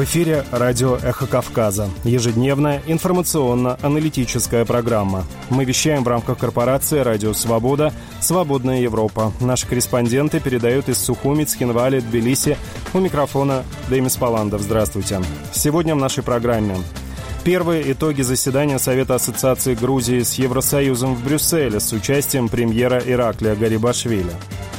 В эфире радио «Эхо Кавказа». Ежедневная информационно-аналитическая программа. Мы вещаем в рамках корпорации «Радио Свобода», «Свободная Европа». Наши корреспонденты передают из Сухуми, Цхинвали, Тбилиси. У микрофона Демис Паландов. Здравствуйте. Сегодня в нашей программе. Первые итоги заседания Совета Ассоциации Грузии с Евросоюзом в Брюсселе с участием премьера Ираклия Гарибашвили.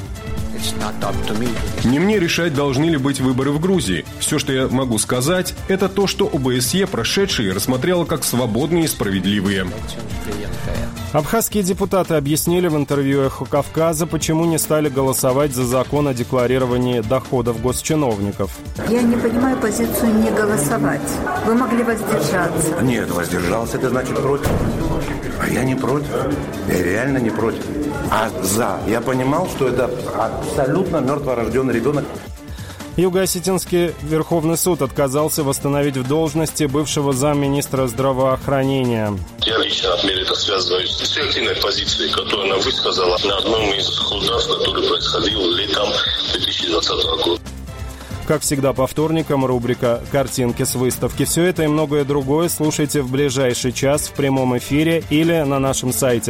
Не мне решать, должны ли быть выборы в Грузии. Все, что я могу сказать, это то, что ОБСЕ прошедшие рассмотрела как свободные и справедливые. Абхазские депутаты объяснили в интервью «Эхо Кавказа», почему не стали голосовать за закон о декларировании доходов госчиновников. Я не понимаю позицию не голосовать. Вы могли воздержаться. Нет, воздержался, это значит против. А я не против. Я реально не против. А за. Я понимал, что это абсолютно мертворожденный ребенок. Юго-Осетинский Верховный суд отказался восстановить в должности бывшего замминистра здравоохранения. Я лично это связываю с активной позицией, которую она высказала на одном из судов, который происходил летом 2020 года. Как всегда, по вторникам рубрика «Картинки с выставки». Все это и многое другое слушайте в ближайший час в прямом эфире или на нашем сайте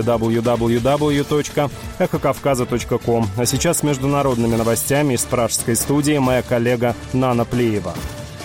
www.эхокавказа.ком. А сейчас с международными новостями из пражской студии моя коллега Нана Плиева.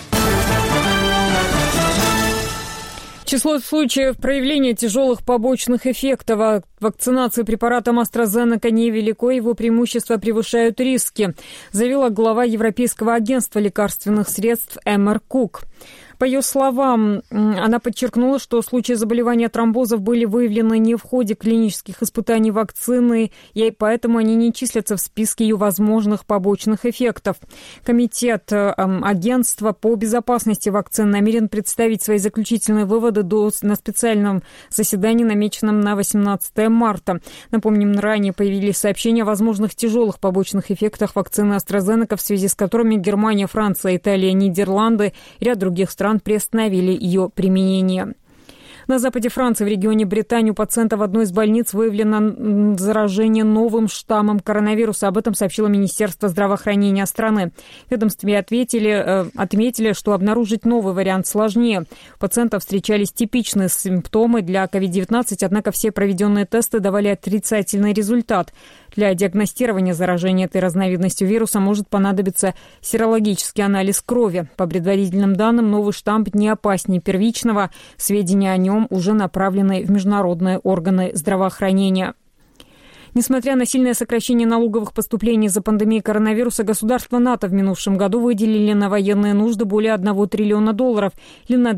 Число случаев проявления тяжелых побочных эффектов вакцинации препаратом AstraZeneca невелико, его преимущества превышают риски, заявила глава Европейского агентства лекарственных средств Эммер Кук. По ее словам, она подчеркнула, что случаи заболевания тромбозов были выявлены не в ходе клинических испытаний вакцины, и поэтому они не числятся в списке ее возможных побочных эффектов. Комитет агентства по безопасности вакцин намерен представить свои заключительные выводы на специальном заседании, намеченном на 18 марта. Напомним, ранее появились сообщения о возможных тяжелых побочных эффектах вакцины AstraZeneca, в связи с которыми Германия, Франция, Италия, Нидерланды и ряд других стран приостановили ее применение. На западе Франции, в регионе Британии, у пациента в одной из больниц выявлено заражение новым штаммом коронавируса. Об этом сообщило Министерство здравоохранения страны. В ведомстве отметили, что обнаружить новый вариант сложнее. У пациентов встречались типичные симптомы для COVID-19, однако все проведенные тесты давали отрицательный результат. Для диагностирования заражения этой разновидностью вируса может понадобиться серологический анализ крови. По предварительным данным, новый штамм не опаснее первичного. Сведения о нем уже направлены в международные органы здравоохранения. Несмотря на сильное сокращение налоговых поступлений из-за пандемии коронавируса, государства НАТО в минувшем году выделили на военные нужды более $1 триллиона, или на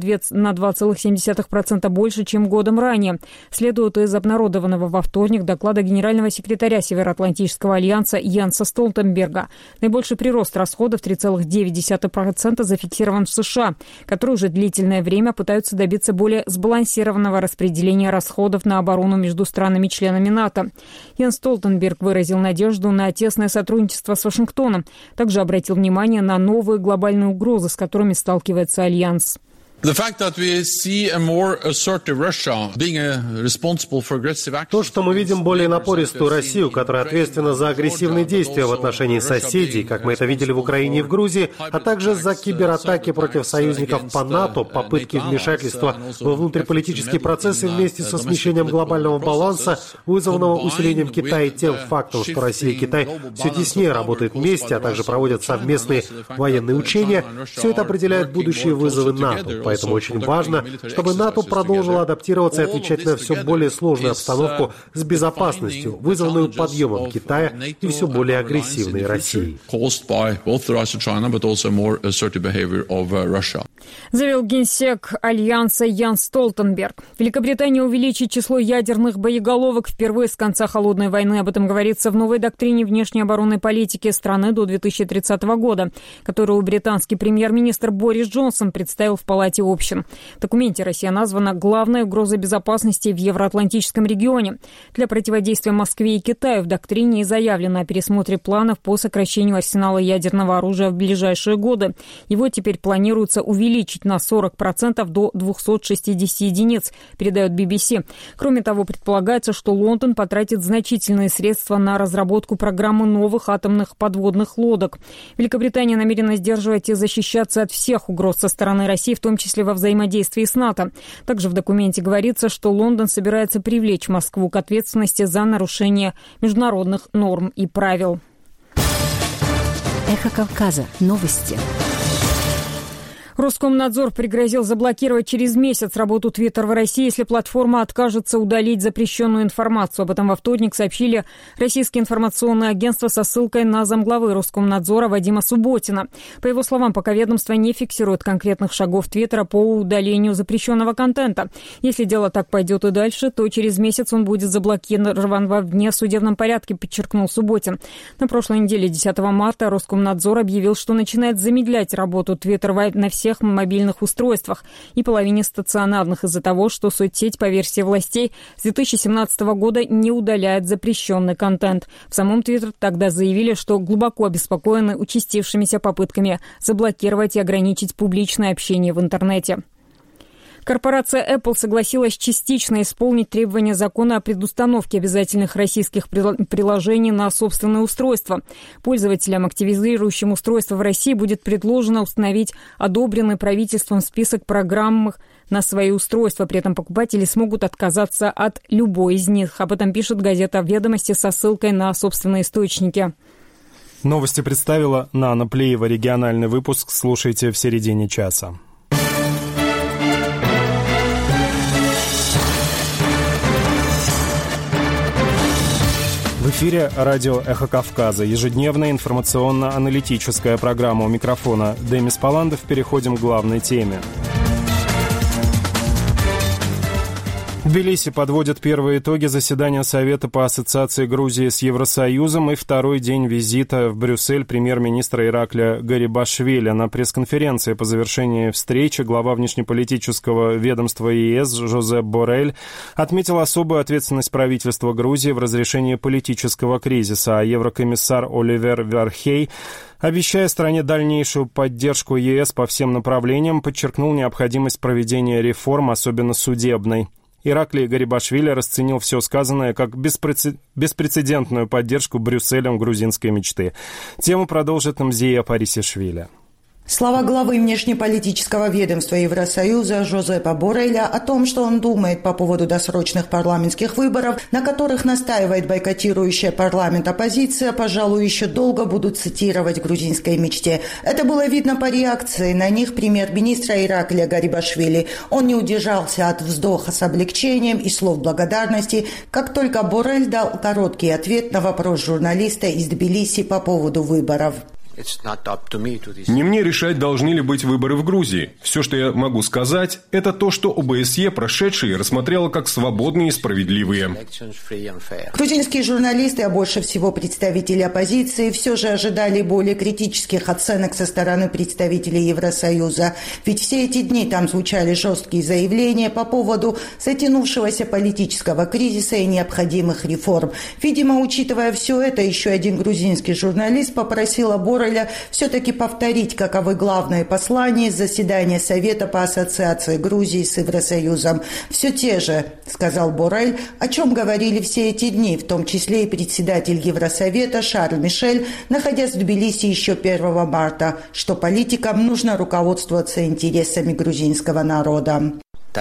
2,7% больше, чем годом ранее. Следует из обнародованного во вторник доклада генерального секретаря Североатлантического альянса Йенса Столтенберга. Наибольший прирост расходов 3,9% зафиксирован в США, которые уже длительное время пытаются добиться более сбалансированного распределения расходов на оборону между странами-членами НАТО. Йенс Столтенберг выразил надежду на тесное сотрудничество с Вашингтоном. Также обратил внимание на новые глобальные угрозы, с которыми сталкивается Альянс. То, что мы видим более напористую Россию, которая ответственна за агрессивные действия в отношении соседей, как мы это видели в Украине и в Грузии, а также за кибератаки против союзников по НАТО, попытки вмешательства во внутриполитические процессы вместе со смещением глобального баланса, вызванного усилением Китая и тем фактом, что Россия и Китай все теснее работают вместе, а также проводят совместные военные учения, все это определяет будущие вызовы НАТО. Поэтому очень важно, чтобы НАТО продолжило адаптироваться и отвечать на все более сложную обстановку с безопасностью, вызванную подъемом Китая и все более агрессивной Россией. Заявил генсек Альянса Йенс Столтенберг. Великобритания увеличит число ядерных боеголовок впервые с конца Холодной войны. Об этом говорится в новой доктрине внешней оборонной политики страны до 2030 года, которую британский премьер-министр Борис Джонсон представил в Палате общин. В документе Россия названа главной угрозой безопасности в евроатлантическом регионе. Для противодействия Москве и Китаю в доктрине и заявлено о пересмотре планов по сокращению арсенала ядерного оружия в ближайшие годы. Его теперь планируется увеличить увеличить на 40% до 260 единиц, передает BBC. Кроме того, предполагается, что Лондон потратит значительные средства на разработку программы новых атомных подводных лодок. Великобритания намерена сдерживать и защищаться от всех угроз со стороны России, в том числе во взаимодействии с НАТО. Также в документе говорится, что Лондон собирается привлечь Москву к ответственности за нарушение международных норм и правил. Эхо Кавказа. Новости. Роскомнадзор пригрозил заблокировать через месяц работу Twitter в России, если платформа откажется удалить запрещенную информацию. Об этом во вторник сообщили российские информационные агентства со ссылкой на замглавы Роскомнадзора Вадима Субботина. По его словам, пока ведомство не фиксирует конкретных шагов Твиттера по удалению запрещенного контента. Если дело так пойдет и дальше, то через месяц он будет заблокирован во внесудебном порядке, подчеркнул Субботин. На прошлой неделе, 10 марта, Роскомнадзор объявил, что начинает замедлять работу Твиттера на всех мобильных устройствах и половине стационарных из-за того, что соцсеть, по версии властей, с 2017 года не удаляет запрещенный контент. В самом Твиттер тогда заявили, что глубоко обеспокоены участившимися попытками заблокировать и ограничить публичное общение в интернете. Корпорация Apple согласилась частично исполнить требования закона о предустановке обязательных российских приложений на собственное устройство. Пользователям, активизирующим устройство в России, будет предложено установить одобренный правительством список программ на свои устройства. При этом покупатели смогут отказаться от любой из них. Об этом пишет газета «Ведомости» со ссылкой на собственные источники. Новости представила Нана Плеева. Региональный выпуск слушайте в середине часа. В эфире радио «Эхо Кавказа». Ежедневная информационно-аналитическая программа. У микрофона Демис Паландов. Переходим к главной теме. Тбилиси подводит первые итоги заседания Совета по ассоциации Грузии с Евросоюзом и второй день визита в Брюссель премьер-министра Иракля Гарибашвили. На пресс-конференции по завершении встречи глава внешнеполитического ведомства ЕС Жозеп Боррель отметил особую ответственность правительства Грузии в разрешении политического кризиса, а еврокомиссар Оливер Вархей, обещая стране дальнейшую поддержку ЕС по всем направлениям, подчеркнул необходимость проведения реформ, особенно судебной. Ираклий Гарибашвили расценил все сказанное как беспрецедентную поддержку Брюсселем грузинской мечты. Тему продолжит Мзия Парисишвили. Слова главы внешнеполитического ведомства Евросоюза Жозепа Борреля о том, что он думает по поводу досрочных парламентских выборов, на которых настаивает бойкотирующая парламент оппозиция, пожалуй, еще долго будут цитировать в грузинской мечте. Это было видно по реакции на них премьер-министра Ираклия Гарибашвили. Он не удержался от вздоха с облегчением и слов благодарности, как только Боррель дал короткий ответ на вопрос журналиста из Тбилиси по поводу выборов. Не мне решать, должны ли быть выборы в Грузии. Все, что я могу сказать, это то, что ОБСЕ прошедшие рассмотрела как свободные и справедливые. Грузинские журналисты, а больше всего представители оппозиции, все же ожидали более критических оценок со стороны представителей Евросоюза. Ведь все эти дни там звучали жесткие заявления по поводу затянувшегося политического кризиса и необходимых реформ. Видимо, учитывая все это, еще один грузинский журналист попросил Борреля все-таки повторить, каковы главные послания из заседания Совета по ассоциации Грузии с Евросоюзом. «Все те же», — сказал Боррель, о чем говорили все эти дни, в том числе и председатель Евросовета Шарль Мишель, находясь в Тбилиси еще 1 марта, что политикам нужно руководствоваться интересами грузинского народа.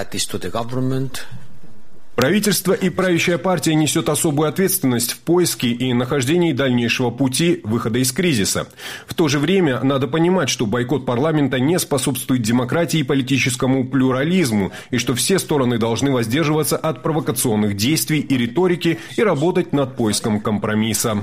Правительство и правящая партия несет особую ответственность в поиске и нахождении дальнейшего пути выхода из кризиса. В то же время надо понимать, что бойкот парламента не способствует демократии и политическому плюрализму, и что все стороны должны воздерживаться от провокационных действий и риторики и работать над поиском компромисса.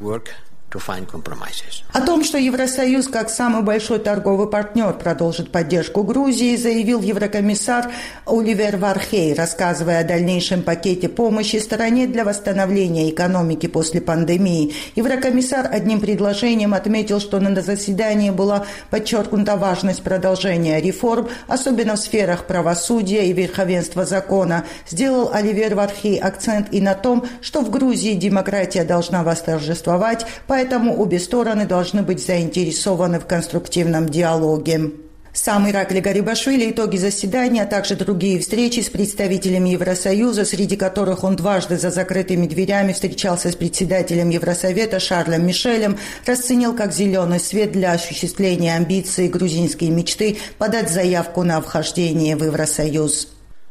О том, что Евросоюз как самый большой торговый партнер продолжит поддержку Грузии, заявил еврокомиссар Оливер Вархей, рассказывая о дальнейшем пакете помощи стране для восстановления экономики после пандемии. Еврокомиссар одним предложением отметил, что на заседании была подчеркнута важность продолжения реформ, особенно в сферах правосудия и верховенства закона. Сделал Оливер Вархей акцент и на том, что в Грузии демократия должна восторжествовать, поэтому обе стороны должны быть заинтересованы в конструктивном диалоге. Сам Иракли Гарибашвили итоги заседания, а также другие встречи с представителями Евросоюза, среди которых он дважды за закрытыми дверями встречался с председателем Евросовета Шарлем Мишелем, расценил как зеленый свет для осуществления амбиций грузинской мечты подать заявку на вхождение в Евросоюз.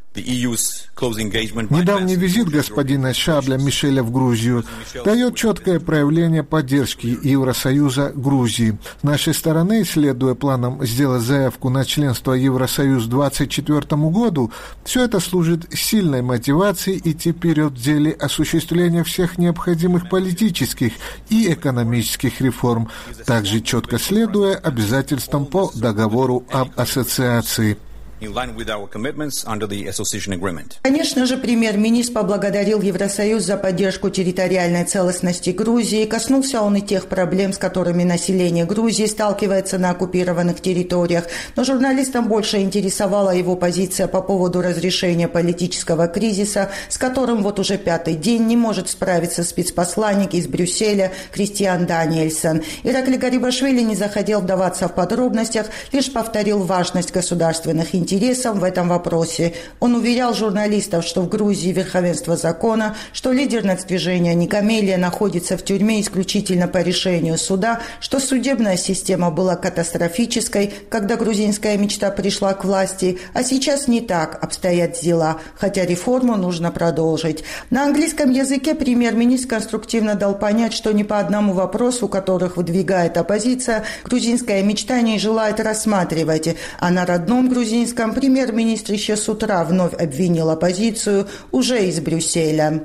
Недавний визит господина Шарля Мишеля в Грузию дает четкое проявление поддержки Евросоюза Грузии. С нашей стороны, следуя планам сделать заявку на членство Евросоюз к 2024 году, все это служит сильной мотивацией идти вперед в деле осуществления всех необходимых политических и экономических реформ, также четко следуя обязательствам по договору об ассоциации. Конечно же, премьер-министр поблагодарил Евросоюз за поддержку территориальной целостности Грузии. Коснулся он и тех проблем, с которыми население Грузии сталкивается на оккупированных территориях. Но журналистам больше интересовала его позиция по поводу разрешения политического кризиса, с которым вот уже 5-й день не может справиться спецпосланник из Брюсселя Кристиан Даниэльсон. Иракли Гарибашвили не захотел вдаваться в подробностях, лишь повторил важность государственных интересов в этом вопросе. Он уверял журналистов, что в Грузии верховенство закона, что лидер нацдвижения Никамелия находится в тюрьме исключительно по решению суда, что судебная система была катастрофической, когда грузинская мечта пришла к власти, а сейчас не так обстоят дела, хотя реформу нужно продолжить. На английском языке премьер-министр конструктивно дал понять, что ни по одному вопросу, которых выдвигает оппозиция, грузинская мечта не желает рассматривать, а на родном грузинском премьер-министр еще с утра вновь обвинил оппозицию уже из Брюсселя.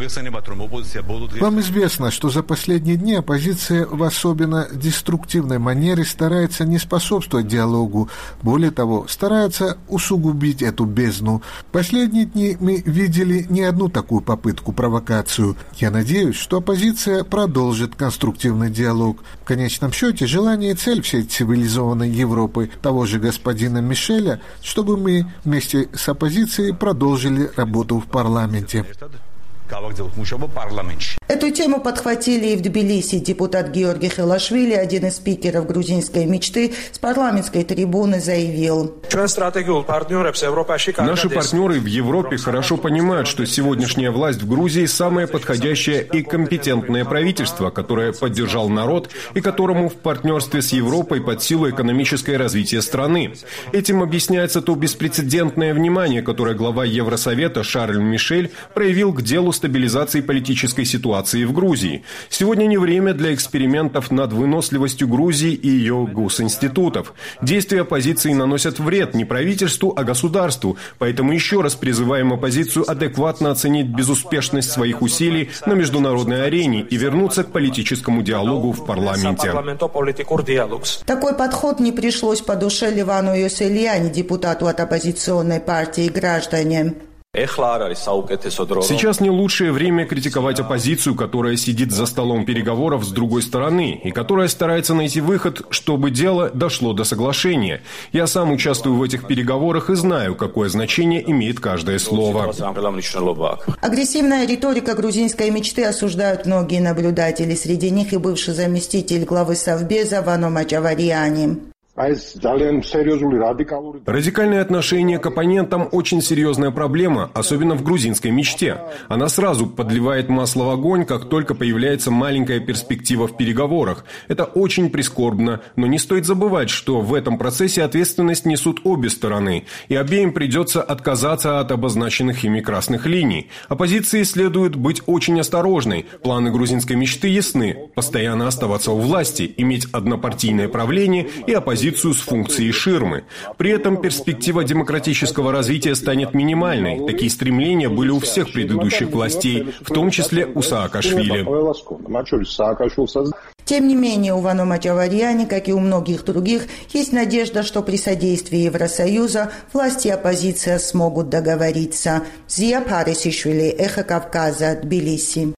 Вам известно, что за последние дни оппозиция в особенно деструктивной манере старается не способствовать диалогу. Более того, старается усугубить эту бездну. В последние дни мы видели не одну такую попытку, провокацию. Я надеюсь, что оппозиция продолжит конструктивный диалог. В конечном счете, желание и цель всей цивилизованной Европы, того же господина Мишеля, чтобы мы вместе с оппозицией продолжили работу в парламенте. Эту тему подхватили и в Тбилиси. Депутат Георгий Хилашвили, один из спикеров грузинской мечты, с парламентской трибуны заявил: наши партнеры в Европе хорошо понимают, что сегодняшняя власть в Грузии самое подходящее и компетентное правительство, которое поддержал народ и которому в партнерстве с Европой под силу экономическое развитие страны. Этим объясняется то беспрецедентное внимание, которое глава Евросовета Шарль Мишель проявил к делу стабилизации политической ситуации в Грузии. Сегодня не время для экспериментов над выносливостью Грузии и ее госинститутов. Действия оппозиции наносят вред не правительству, а государству. Поэтому еще раз призываем оппозицию адекватно оценить безуспешность своих усилий на международной арене и вернуться к политическому диалогу в парламенте. Такой подход не пришлось по душе Ливану Йосельяни, депутату от оппозиционной партии «Граждане». Сейчас не лучшее время критиковать оппозицию, которая сидит за столом переговоров с другой стороны и которая старается найти выход, чтобы дело дошло до соглашения. Я сам участвую в этих переговорах и знаю, какое значение имеет каждое слово. Агрессивная риторика грузинской мечты осуждают многие наблюдатели. Среди них и бывший заместитель главы Совбеза Вано Маджавариани. Радикальное отношение к оппонентам – очень серьезная проблема, особенно в грузинской мечте. Она сразу подливает масло в огонь, как только появляется маленькая перспектива в переговорах. Это очень прискорбно, но не стоит забывать, что в этом процессе ответственность несут обе стороны, и обеим придется отказаться от обозначенных ими красных линий. Оппозиции следует быть очень осторожной. Планы грузинской мечты ясны – постоянно оставаться у власти, иметь однопартийное правление и оппозицию с функцией ширмы. При этом перспектива демократического развития станет минимальной. Такие стремления были у всех предыдущих властей, в том числе у Саакашвили. Тем не менее, у Вано Маджавариани, как и у многих других, есть надежда, что при содействии Евросоюза власти и оппозиция смогут договориться. Зия Парисишвили, Эхо Кавказа, Тбилиси.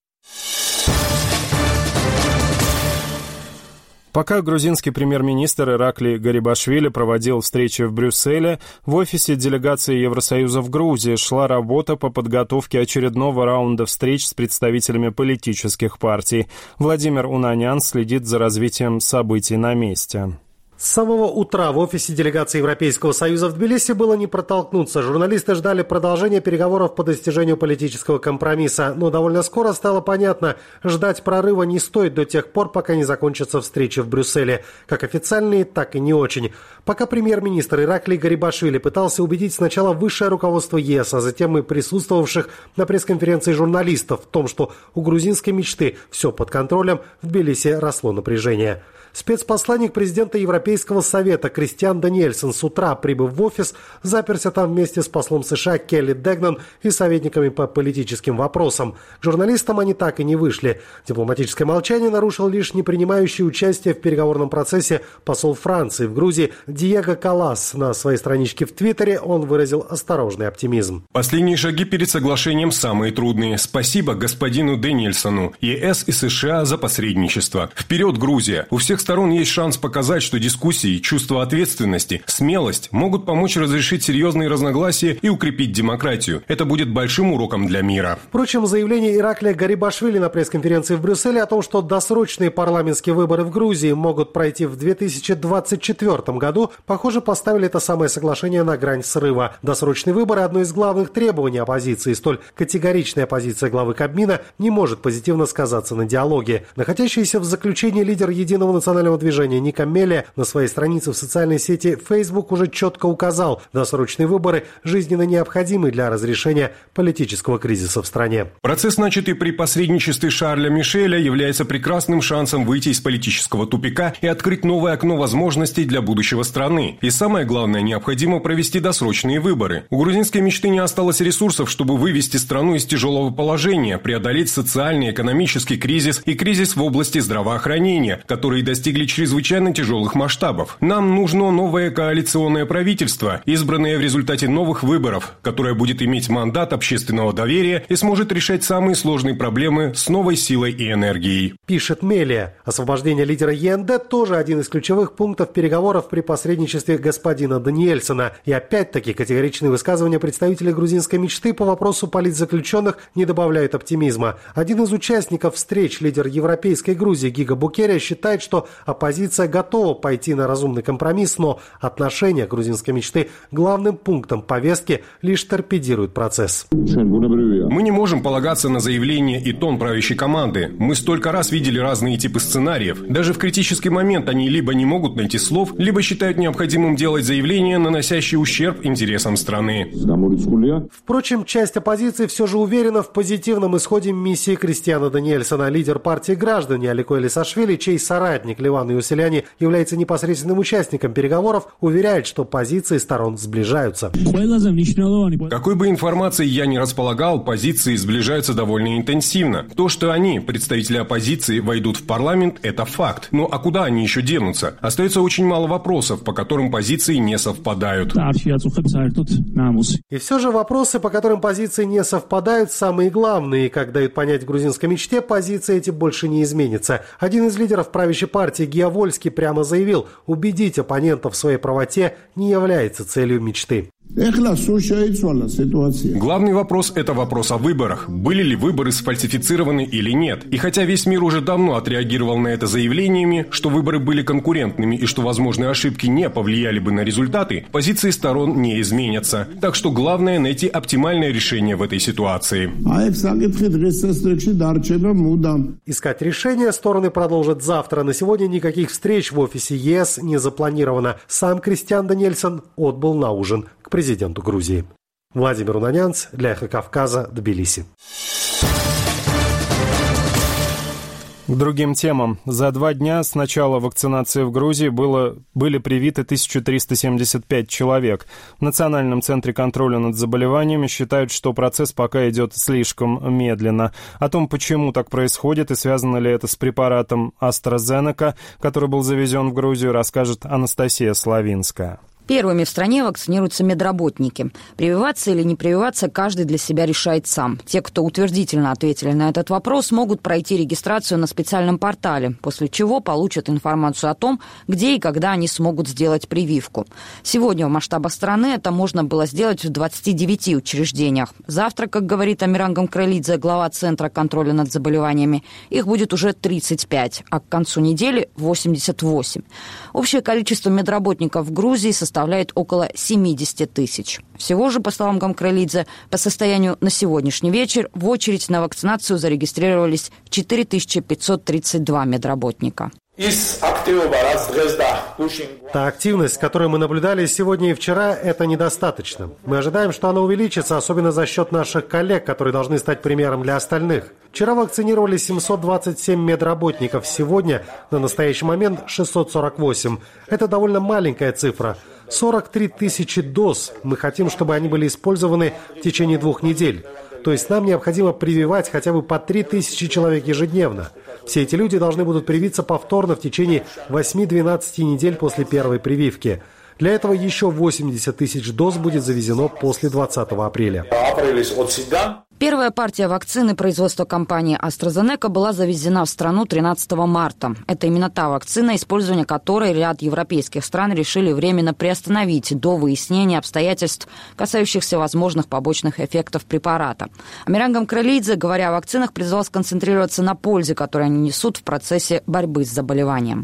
Пока грузинский премьер-министр Иракли Гарибашвили проводил встречи в Брюсселе, в офисе делегации Евросоюза в Грузии шла работа по подготовке очередного раунда встреч с представителями политических партий. Владимир Унанян следит за развитием событий на месте. С самого утра в офисе делегации Европейского Союза в Тбилиси было не протолкнуться. Журналисты ждали продолжения переговоров по достижению политического компромисса. Но довольно скоро стало понятно, ждать прорыва не стоит до тех пор, пока не закончатся встречи в Брюсселе. Как официальные, так и не очень. Пока премьер-министр Ираклий Гарибашвили пытался убедить сначала высшее руководство ЕС, а затем и присутствовавших на пресс-конференции журналистов в том, что у грузинской мечты все под контролем, в Тбилиси росло напряжение. Спецпосланник президента Европейского совета Кристиан Даниэльсон с утра, прибыв в офис, заперся там вместе с послом США Келли Дегнан и советниками по политическим вопросам. К журналистам они так и не вышли. Дипломатическое молчание нарушил лишь не принимающий участие в переговорном процессе посол Франции в Грузии Диего Калас. На своей страничке в Твиттере он выразил осторожный оптимизм. Последние шаги перед соглашением самые трудные. Спасибо господину Даниэльсону, ЕС и США за посредничество. Вперед, Грузия! У всех сторон есть шанс показать, что дискуссии, чувство ответственности, смелость могут помочь разрешить серьезные разногласия и укрепить демократию. Это будет большим уроком для мира. Впрочем, заявление Ираклия Гарибашвили на пресс-конференции в Брюсселе о том, что досрочные парламентские выборы в Грузии могут пройти в 2024 году, похоже, поставили это самое соглашение на грань срыва. Досрочные выборы – одно из главных требований оппозиции. Столь категоричная позиция главы Кабмина не может позитивно сказаться на диалоге. Находящийся в заключении лидер Единого национального движения Ника Мелия на своей странице в социальной сети Facebook уже четко указал, досрочные выборы жизненно необходимы для разрешения политического кризиса в стране. Процесс, начатый при посредничестве Шарля Мишеля, является прекрасным шансом выйти из политического тупика и открыть новое окно возможностей для будущего страны. И самое главное, необходимо провести досрочные выборы. У грузинской мечты не осталось ресурсов, чтобы вывести страну из тяжелого положения, преодолеть социальный, экономический кризис и кризис в области здравоохранения, которые достигли чрезвычайно тяжелых масштабов. Нам нужно новое коалиционное правительство, избранное в результате новых выборов, которое будет иметь мандат общественного доверия и сможет решать самые сложные проблемы с новой силой и энергией. Пишет Мелия. Освобождение лидера ЕНД тоже один из ключевых пунктов переговоров при посредничестве господина Даниэльсона. И опять-таки категоричные высказывания представителей грузинской мечты по вопросу политзаключенных не добавляют оптимизма. Один из участников встреч, лидер Европейской Грузии Гига Букерия, считает, что оппозиция готова пойти на разумный компромисс, но отношение грузинской мечты главным пунктом повестки лишь торпедирует процесс. Мы не можем полагаться на заявления и тон правящей команды. Мы столько раз видели разные типы сценариев. Даже в критический момент они либо не могут найти слов, либо считают необходимым делать заявления, наносящие ущерб интересам страны. Впрочем, часть оппозиции все же уверена в позитивном исходе миссии Кристиана Даниэльсона. Лидер партии «Граждане» Алико Элисашвили, чей соратник Ливан Иоселяни является непосредственным участником переговоров, уверяет, что позиции сторон сближаются. Какой бы информацией я ни располагал, позиции сближаются довольно интенсивно. То, что они, представители оппозиции, войдут в парламент, это факт. Ну а куда они еще денутся? Остается очень мало вопросов, по которым позиции не совпадают. И все же вопросы, по которым позиции не совпадают, самые главные. Как дают понять грузинской мечте, позиции эти больше не изменятся. Один из лидеров правящей партии Гия Вольский прямо заявил, убедить оппонентов в своей правоте не является целью мечты. Главный вопрос – это вопрос о выборах. Были ли выборы сфальсифицированы или нет? И хотя весь мир уже давно отреагировал на это заявлениями, что выборы были конкурентными и что возможные ошибки не повлияли бы на результаты, позиции сторон не изменятся. Так что главное – найти оптимальное решение в этой ситуации. Искать решение стороны продолжат завтра. На сегодня никаких встреч в офисе ЕС не запланировано. Сам Кристиан Даниэльсон отбыл на ужин к президенту Грузии. Владимир Унанянц для «Эхо Кавказа», Тбилиси. К другим темам. За 2 дня с начала вакцинации в Грузии были привиты 1375 человек. В Национальном центре контроля над заболеваниями считают, что процесс пока идет слишком медленно. О том, почему так происходит и связано ли это с препаратом AstraZeneca, который был завезен в Грузию, расскажет Анастасия Славинская. Первыми в стране вакцинируются медработники. Прививаться или не прививаться каждый для себя решает сам. Те, кто утвердительно ответили на этот вопрос, могут пройти регистрацию на специальном портале, после чего получат информацию о том, где и когда они смогут сделать прививку. Сегодня в масштабах страны это можно было сделать в 29 учреждениях. Завтра, как говорит Амиран Гамкаралидзе, глава Центра контроля над заболеваниями, их будет уже 35, а к концу недели 88. Общее количество медработников в Грузии составляет около 70 тысяч. Всего же, по словам Гамкаралидзе, по состоянию на сегодняшний вечер в очередь на вакцинацию зарегистрировались 4532 медработника. Та активность, которую мы наблюдали сегодня и вчера, это недостаточно. Мы ожидаем, что она увеличится, особенно за счет наших коллег, которые должны стать примером для остальных. Вчера вакцинировали 727 медработников, сегодня, на настоящий момент, 648. Это довольно маленькая цифра. 43 тысячи доз. Мы хотим, чтобы они были использованы в течение 2 недель. То есть нам необходимо прививать хотя бы по 3000 человек ежедневно. Все эти люди должны будут привиться повторно в течение 8-12 недель после первой прививки. Для этого еще 80 тысяч доз будет завезено после 20 апреля. Первая партия вакцины производства компании AstraZeneca была завезена в страну 13 марта. Это именно та вакцина, использование которой ряд европейских стран решили временно приостановить до выяснения обстоятельств, касающихся возможных побочных эффектов препарата. Амиран Гамкаралидзе, говоря о вакцинах, призвал сконцентрироваться на пользе, которую они несут в процессе борьбы с заболеванием.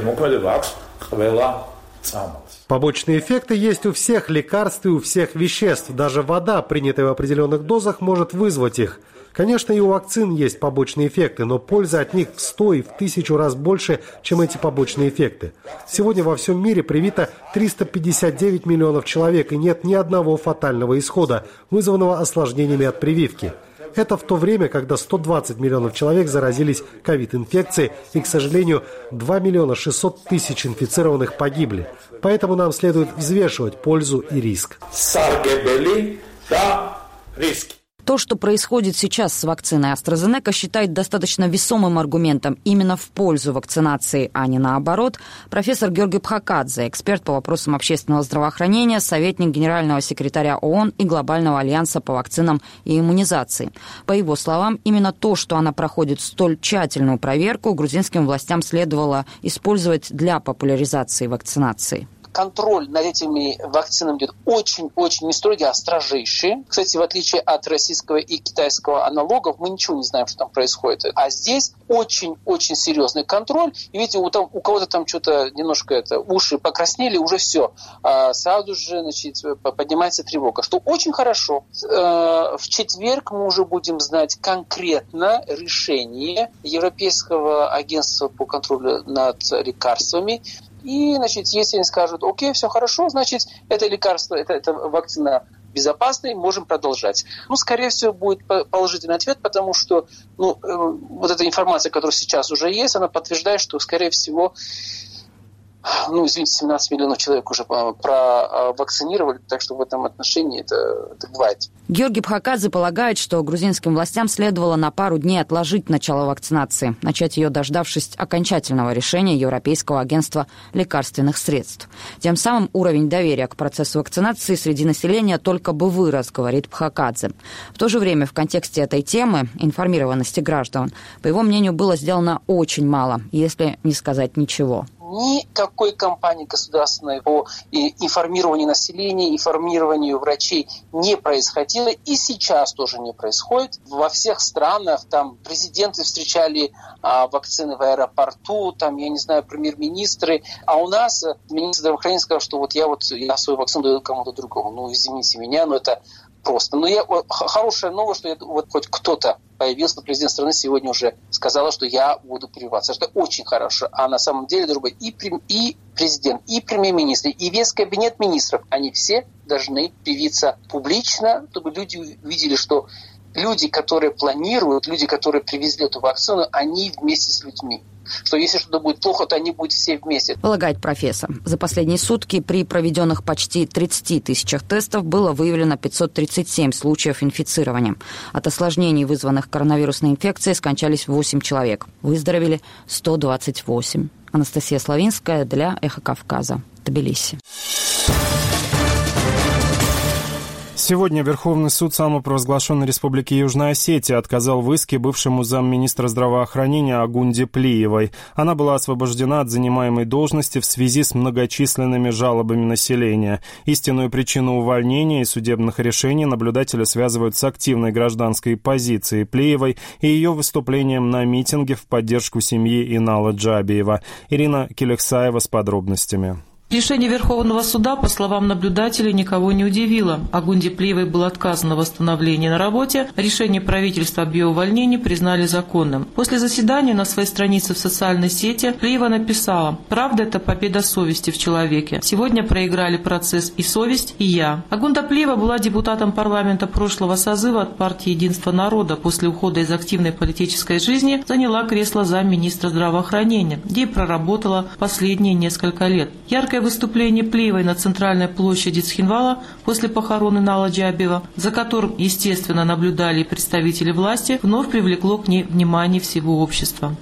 Побочные эффекты есть у всех лекарств и у всех веществ. Даже вода, принятая в определенных дозах, может вызвать их. Конечно, и у вакцин есть побочные эффекты, но польза от них в 100 и в 1000 раз больше, чем эти побочные эффекты. Сегодня во всем мире привито 359 миллионов человек, и нет ни одного фатального исхода, вызванного осложнениями от прививки. Это в то время, когда 120 миллионов человек заразились ковид-инфекцией, и, к сожалению, 2 миллиона 600 тысяч инфицированных погибли. Поэтому нам следует взвешивать пользу и риск. То, что происходит сейчас с вакциной AstraZeneca, считает достаточно весомым аргументом именно в пользу вакцинации, а не наоборот. Профессор Георги Пхакадзе, эксперт по вопросам общественного здравоохранения, советник генерального секретаря ООН и Глобального альянса по вакцинам и иммунизации. По его словам, именно то, что она проходит столь тщательную проверку, грузинским властям следовало использовать для популяризации вакцинации. Контроль над этими вакцинами идет очень-очень не строгий, а строжайший. Кстати, в отличие от российского и китайского аналогов, мы ничего не знаем, что там происходит. А здесь очень-очень серьезный контроль. И видите, у кого-то там что-то немножко уши покраснели, уже все. Сразу же поднимается тревога. Что очень хорошо. В четверг мы уже будем знать конкретно решение Европейского агентства по контролю над лекарствами. И, если они скажут, окей, все хорошо, значит, это лекарство, это вакцина безопасная, можем продолжать. Скорее всего, будет положительный ответ, потому что вот эта информация, которая сейчас уже есть, она подтверждает, что, скорее всего, 17 миллионов человек уже провакцинировали, так что в этом отношении это бывает. Георгий Пхакадзе полагает, что грузинским властям следовало на пару дней отложить начало вакцинации, начать ее, дождавшись окончательного решения Европейского агентства лекарственных средств. Тем самым уровень доверия к процессу вакцинации среди населения только бы вырос, говорит Пхакадзе. В то же время в контексте этой темы, информированности граждан, по его мнению, было сделано очень мало, если не сказать ничего. Никакой кампании государственной по информированию населения, информированию врачей не происходило и сейчас тоже не происходит. Во всех странах там президенты встречали вакцины в аэропорту, премьер-министры, а у нас министр здравоохранения сказал, что я свою вакцину даю кому-то другому. Извините меня, но это просто. Но хорошая новость, что хоть кто-то появился, президент страны сегодня уже сказала, что я буду прививаться. Это очень хорошо. А на самом деле, другой, и президент, и премьер-министр, и весь кабинет министров, они все должны привиться публично, чтобы люди увидели, что люди, которые планируют, люди, которые привезли эту вакцину, они вместе с людьми. Что если что-то будет плохо, то они будут все вместе. Полагает профессор. За последние сутки при проведенных почти 30 тысячах тестов было выявлено 537 случаев инфицирования. От осложнений, вызванных коронавирусной инфекцией, скончались 8 человек. Выздоровели 128. Анастасия Славинская для «Эхо Кавказа», Тбилиси. Сегодня Верховный суд самопровозглашенной Республики Южная Осетия отказал в иске бывшему замминистра здравоохранения Агунде Плиевой. Она была освобождена от занимаемой должности в связи с многочисленными жалобами населения. Истинную причину увольнения и судебных решений наблюдатели связывают с активной гражданской позицией Плиевой и ее выступлением на митинге в поддержку семьи Инала Джабиева. Ирина Келехсаева с подробностями. Решение Верховного суда, по словам наблюдателей, никого не удивило. Агунде Плиевой было отказано в восстановлении на работе. Решение правительства об ее увольнении признали законным. После заседания на своей странице в социальной сети Плиева написала: «Правда – это победа совести в человеке. Сегодня проиграли процесс и совесть, и я». Агунда Плиева была депутатом парламента прошлого созыва от партии «Единство народа». После ухода из активной политической жизни заняла кресло замминистра здравоохранения, где и проработала последние несколько лет. Яркое выступление Плиевой на центральной площади Цхинвала после похорон Инала Джабиева, за которым, естественно, наблюдали и представители власти, вновь привлекло к ней внимание всего общества.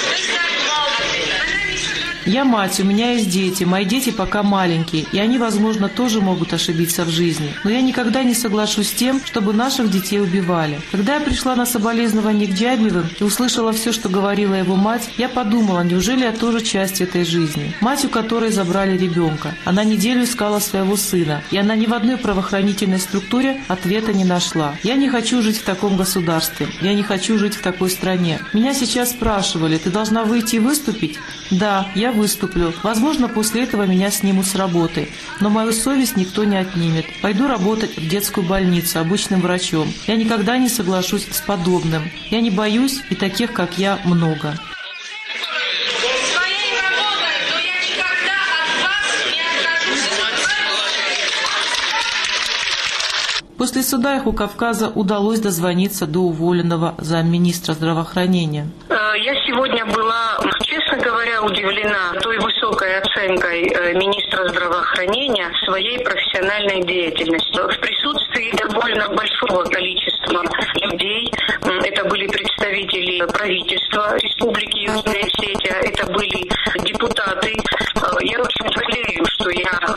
«Я мать, у меня есть дети, мои дети пока маленькие, и они, возможно, тоже могут ошибиться в жизни. Но я никогда не соглашусь с тем, чтобы наших детей убивали. Когда я пришла на соболезнование к Джабиевым и услышала все, что говорила его мать, я подумала, неужели я тоже часть этой жизни? Мать, у которой забрали ребенка. Она неделю искала своего сына, и она ни в одной правоохранительной структуре ответа не нашла. Я не хочу жить в таком государстве, я не хочу жить в такой стране. Меня сейчас спрашивали, ты должна выйти и выступить? Да, я выступлю. Возможно, после этого меня снимут с работы. Но мою совесть никто не отнимет. Пойду работать в детскую больницу обычным врачом. Я никогда не соглашусь с подобным. Я не боюсь, и таких, как я, много». После суда «Эхо Кавказа» удалось дозвониться до уволенного замминистра здравоохранения. Я сегодня была, честно говоря, удивлена той высокой оценкой министра здравоохранения своей профессиональной деятельности. В присутствии довольно большого количества людей, это были представители правительства Республики Южная Осетия, это были депутаты. Я очень жалею, что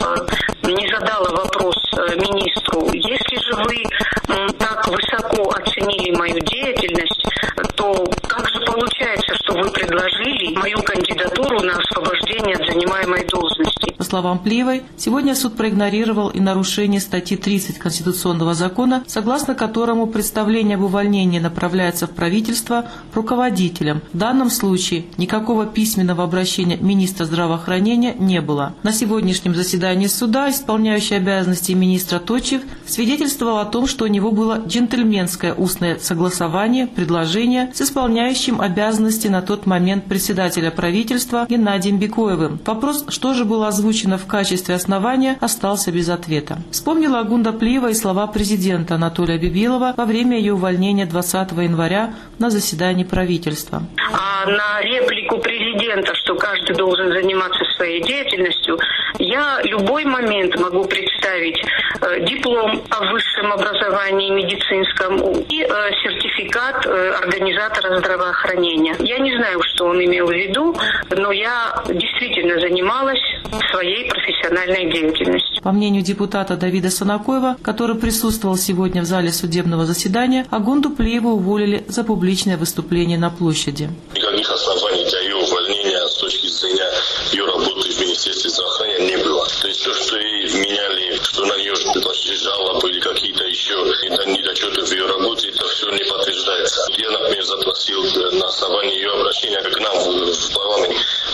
я не задала вопрос министру. Если же вы так высоко оценили мою деятельность, то как же получается, что вы предложили мою кандидатуру на освобождение от занимаемой должности? По словам Плиевой, сегодня суд проигнорировал и нарушение статьи 30 Конституционного закона, согласно которому представление об увольнении направляется в правительство руководителем. В данном случае никакого письменного обращения министра здравоохранения не было. На сегодняшнем заседании суда исполняющий обязанности министра Точев свидетельствовал о том, что у него было джентльменское устное согласование, предложение с исполняющим обязанности на тот момент председателя правительства Геннадием Бекоевым. Вопрос, что же было озвучено в качестве основания, остался без ответа. Вспомнила Агунда Плиева и слова президента Анатолия Бибилова во время ее увольнения 20 января на заседании правительства. А на реплику президента, что каждый должен заниматься своей деятельностью, я любой момент могу представить диплом о высшем образовании медицинском и сертификат организатора здравоохранения. Я не знаю, что он имел в виду, но я действительно занималась своей профессиональной деятельностью. По мнению депутата Давида Санакоева, который присутствовал сегодня в зале судебного заседания, Агунду Плиеву уволили за публичное выступление на площади. Никаких оснований для ее увольнения с точки зрения ее работы в Министерстве здравоохранения не было. То есть то, что ей вменяли, что на нее предложили жалобы или какие-то еще недочеты в ее работе, это все не подтверждается. Я, например, запросил на основании ее обращения к нам в парламент,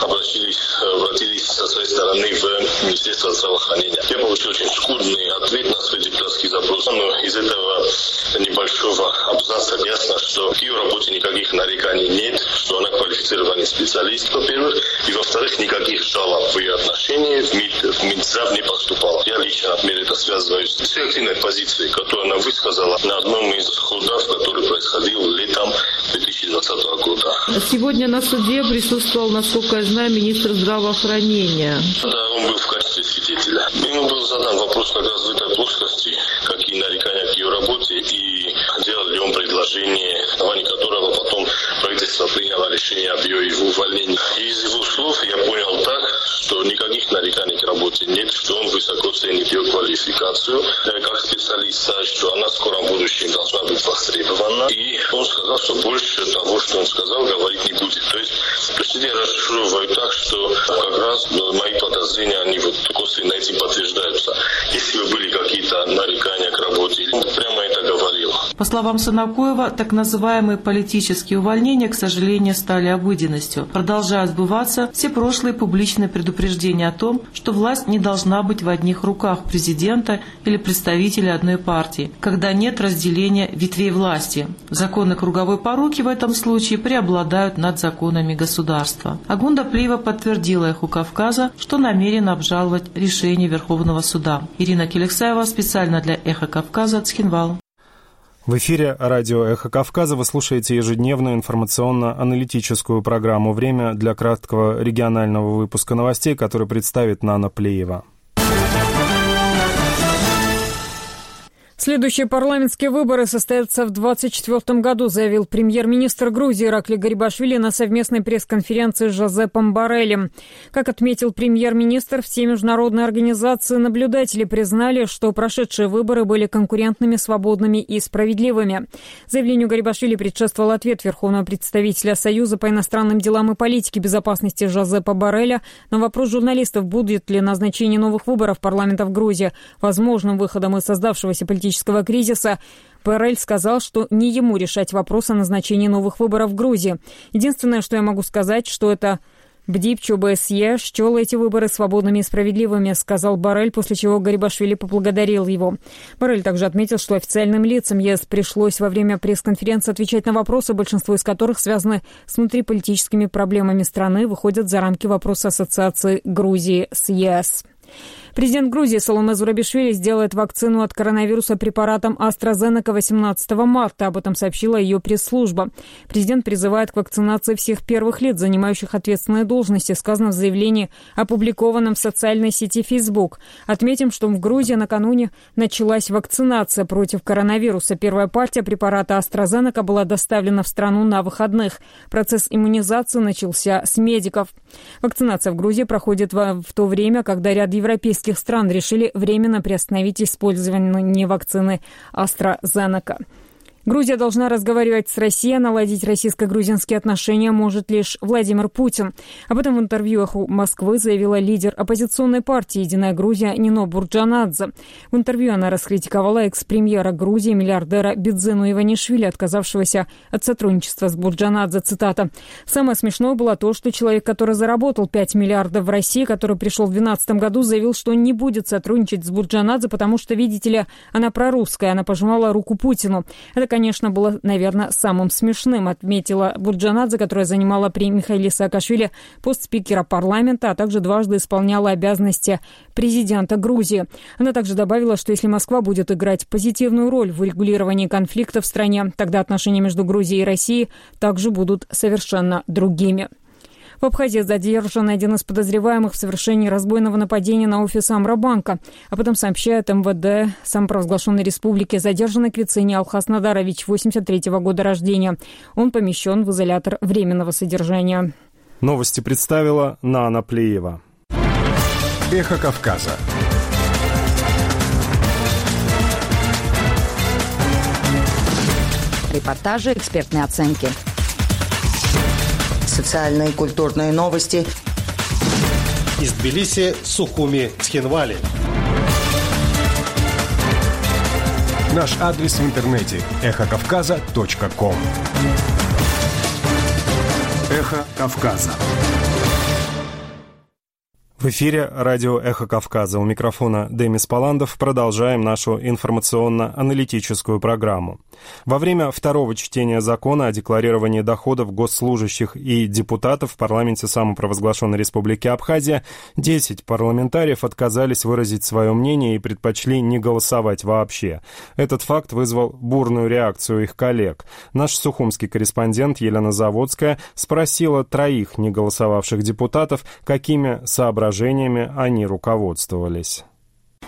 обратились со своей стороны в Министерство здравоохранения. Я получил очень скудный ответ на свой депутатский запрос, но из этого небольшого абзаца ясно, что в ее работе никаких нареканий нет, что она квалифицированный специалист, во-первых, и во-вторых, никаких жалоб в ее отношении в Минздрав не поступало. Я лично, например, это связываю с активной позицией, которую она высказала на одном из судов, который происходил летом 2020 года. Сегодня на суде присутствовал, насколько я знаю, министр здравоохранения. Да, он был в качестве свидетеля. Ему был задан вопрос как раз в этой плоскости, какие нарекания к ее работе и делал ли он предложение, на основании которого потом правительство приняло решение об его увольнении. Из его слов я понял так, что никаких нареканий к работе нет, что он высоко ценит ее квалификацию как специалиста, что она в скором будущем должна быть востребована. И он сказал, что больше того, что он сказал, говорить не будет. То есть я расшифровываю так, что как раз мои подозрения, они вот косвенно этим подтверждаются. Если бы были какие-то нарекания к работе, он прямо это говорил. По словам Санакоева, так называемые политические увольнения, к сожалению, стали обыденностью. Продолжают сбываться все прошлые публичные предупреждения о том, что власть не должна быть в одних руках президента или представителя одной партии, когда нет разделения ветвей власти. Законы круговой поруки в этом случае преобладают над законами государства. Агунда Плиева подтвердила «Эху Кавказа», что намерена обжаловать решение Верховного суда. Ирина Келексаева специально для «Эхо Кавказа», Цхинвал. В эфире радио «Эхо Кавказа» вы слушаете ежедневную информационно-аналитическую программу «Время» для краткого регионального выпуска новостей, который представит Нана Плиева. Следующие парламентские выборы состоятся в 2024 году, заявил премьер-министр Грузии Иракли Гарибашвили на совместной пресс-конференции с Жозепом Борреллем. Как отметил премьер-министр, все международные организации наблюдатели признали, что прошедшие выборы были конкурентными, свободными и справедливыми. Заявлению Гарибашвили предшествовал ответ верховного представителя Союза по иностранным делам и политике безопасности Жозепа Боррелля на вопрос журналистов, будет ли назначение новых выборов парламента в Грузии возможным выходом из создавшегося политического кризиса. Боррель сказал, что не ему решать вопрос о назначении новых выборов в Грузии. Единственное, что я могу сказать, что это БДИП ОБСЕ счел эти выборы свободными и справедливыми, сказал Боррель, после чего Гарибашвили поблагодарил его. Боррель также отметил, что официальным лицам ЕС пришлось во время пресс-конференции отвечать на вопросы, большинство из которых связаны с внутриполитическими проблемами страны, выходят за рамки вопроса ассоциации Грузии с ЕС. Президент Грузии Саломе Зурабишвили сделает вакцину от коронавируса препаратом AstraZeneca 18 марта. Об этом сообщила ее пресс-служба. Президент призывает к вакцинации всех первых лиц, занимающих ответственные должности, сказано в заявлении, опубликованном в социальной сети Facebook. Отметим, что в Грузии накануне началась вакцинация против коронавируса. Первая партия препарата AstraZeneca была доставлена в страну на выходных. Процесс иммунизации начался с медиков. Вакцинация в Грузии проходит в то время, когда ряд европейских стран решили временно приостановить использование вакцины AstraZeneca. Грузия должна разговаривать с Россией, наладить российско-грузинские отношения может лишь Владимир Путин. Об этом в интервью «Эху Москвы» заявила лидер оппозиционной партии «Единая Грузия» Нино Бурджанадзе. В интервью она раскритиковала экс-премьера Грузии, миллиардера Бидзину Иванишвили, отказавшегося от сотрудничества с Бурджанадзе. Цитата. «Самое смешное было то, что человек, который заработал 5 миллиардов в России, который пришел в 2012 году, заявил, что не будет сотрудничать с Бурджанадзе, потому что, видите ли, она прорусская, она пожимала руку Путину. Это, конечно, было, наверное, самым смешным», отметила Бурджанадзе, которая занимала при Михаиле Саакашвили пост спикера парламента, а также дважды исполняла обязанности президента Грузии. Она также добавила, что если Москва будет играть позитивную роль в урегулировании конфликта в стране, тогда отношения между Грузией и Россией также будут совершенно другими. В Абхазии задержан один из подозреваемых в совершении разбойного нападения на офис Амробанка. Об этом сообщает МВД самопровозглашенной республики. Задержанный Квицини Алхас Надарович, 83-го года рождения. Он помещен в изолятор временного содержания. Новости представила Нана Плиева. Эхо Кавказа. Репортажи, экспертные оценки. Социальные и культурные новости. Из Тбилиси, Сухуми, Цхинвали. Наш адрес в интернете – эхокавказа.ком. Эхо Кавказа. В эфире радио «Эхо Кавказа». У микрофона Демис Паландов. Продолжаем нашу информационно-аналитическую программу. Во время второго чтения закона о декларировании доходов госслужащих и депутатов в парламенте самопровозглашенной Республики Абхазия 10 парламентариев отказались выразить свое мнение и предпочли не голосовать вообще. Этот факт вызвал бурную реакцию их коллег. Наш сухумский корреспондент Елена Заводская спросила 3 не голосовавших депутатов, какими соображениями они руководствовались.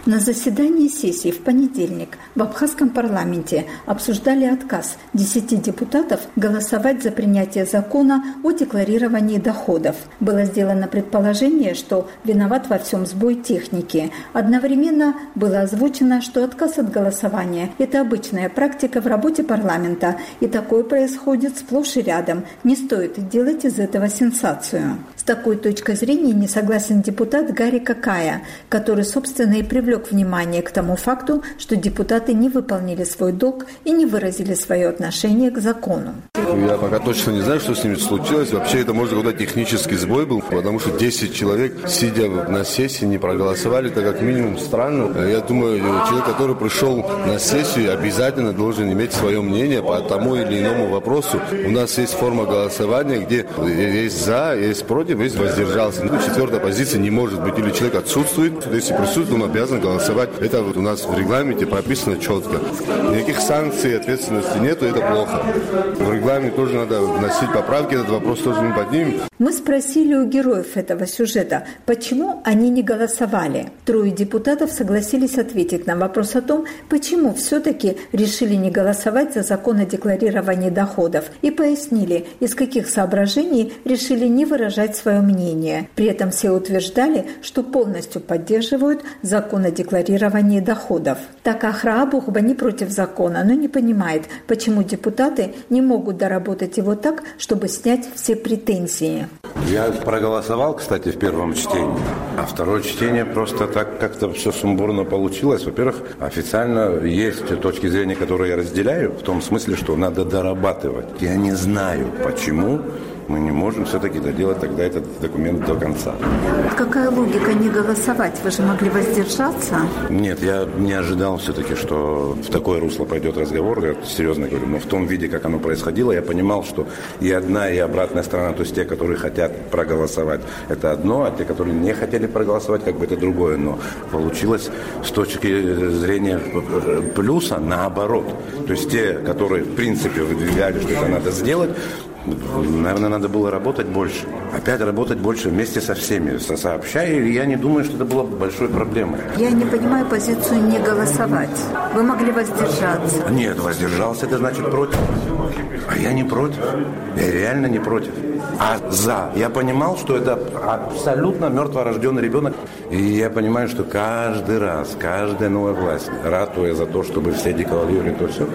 На заседании сессии в понедельник в абхазском парламенте обсуждали отказ 10 депутатов голосовать за принятие закона о декларировании доходов. Было сделано предположение, что виноват во всем сбой техники. Одновременно было озвучено, что отказ от голосования – это обычная практика в работе парламента, и такое происходит сплошь и рядом. Не стоит делать из этого сенсацию. С такой точкой зрения не согласен депутат Гарри Какая, который, собственно, и привлек внимание к тому факту, что депутаты не выполнили свой долг и не выразили свое отношение к закону. Я пока точно не знаю, что с ними случилось. Вообще это, может, какой-то технический сбой был, потому что 10 человек, сидя на сессии, не проголосовали. Это как минимум странно. Я думаю, человек, который пришел на сессию, обязательно должен иметь свое мнение по тому или иному вопросу. У нас есть форма голосования, где есть за, есть против, есть воздержался. Четвертая позиция не может быть. Или человек отсутствует, если присутствует, он обязан голосовать. Это вот у нас в регламенте прописано четко. Никаких санкций, ответственности нету, это плохо. В регламент тоже надо вносить поправки, этот вопрос тоже мы поднимем. Мы спросили у героев этого сюжета, почему они не голосовали. 3 депутатов согласились ответить на вопрос о том, почему все-таки решили не голосовать за закон о декларировании доходов, и пояснили, из каких соображений решили не выражать свое мнение. При этом все утверждали, что полностью поддерживают закон о декларировании доходов. Так Ахра Бухба не против закона, но не понимает, почему депутаты не могут доработать его так, чтобы снять все претензии. Я проголосовал, кстати, в первом чтении, а второе чтение просто так как-то все сумбурно получилось. Во-первых, официально есть точки зрения, которые я разделяю, в том смысле, что надо дорабатывать. Я не знаю, почему мы не можем все-таки доделать тогда этот документ до конца. Какая логика не голосовать? Вы же могли воздержаться? Нет, я не ожидал все-таки, что в такое русло пойдет разговор, я серьезно говорю, но в том виде, как оно происходило, я понимал, что и одна, и обратная сторона, то есть те, которые хотят проголосовать, это одно, а те, которые не хотели проголосовать, как бы это другое, но получилось с точки зрения плюса наоборот. То есть те, которые в принципе выдвигали, что это надо сделать, наверное, надо было работать больше. Опять работать больше вместе со всеми, сообща, и я не думаю, что это было большой проблемой. Я не понимаю позицию не голосовать. Вы могли воздержаться. Нет, воздержался, это значит против. А я не против. Я реально не против. А за. Я понимал, что это абсолютно мертворожденный ребенок. И я понимаю, что каждый раз, каждая новая власть, ратуя за то, чтобы все декларировали то все,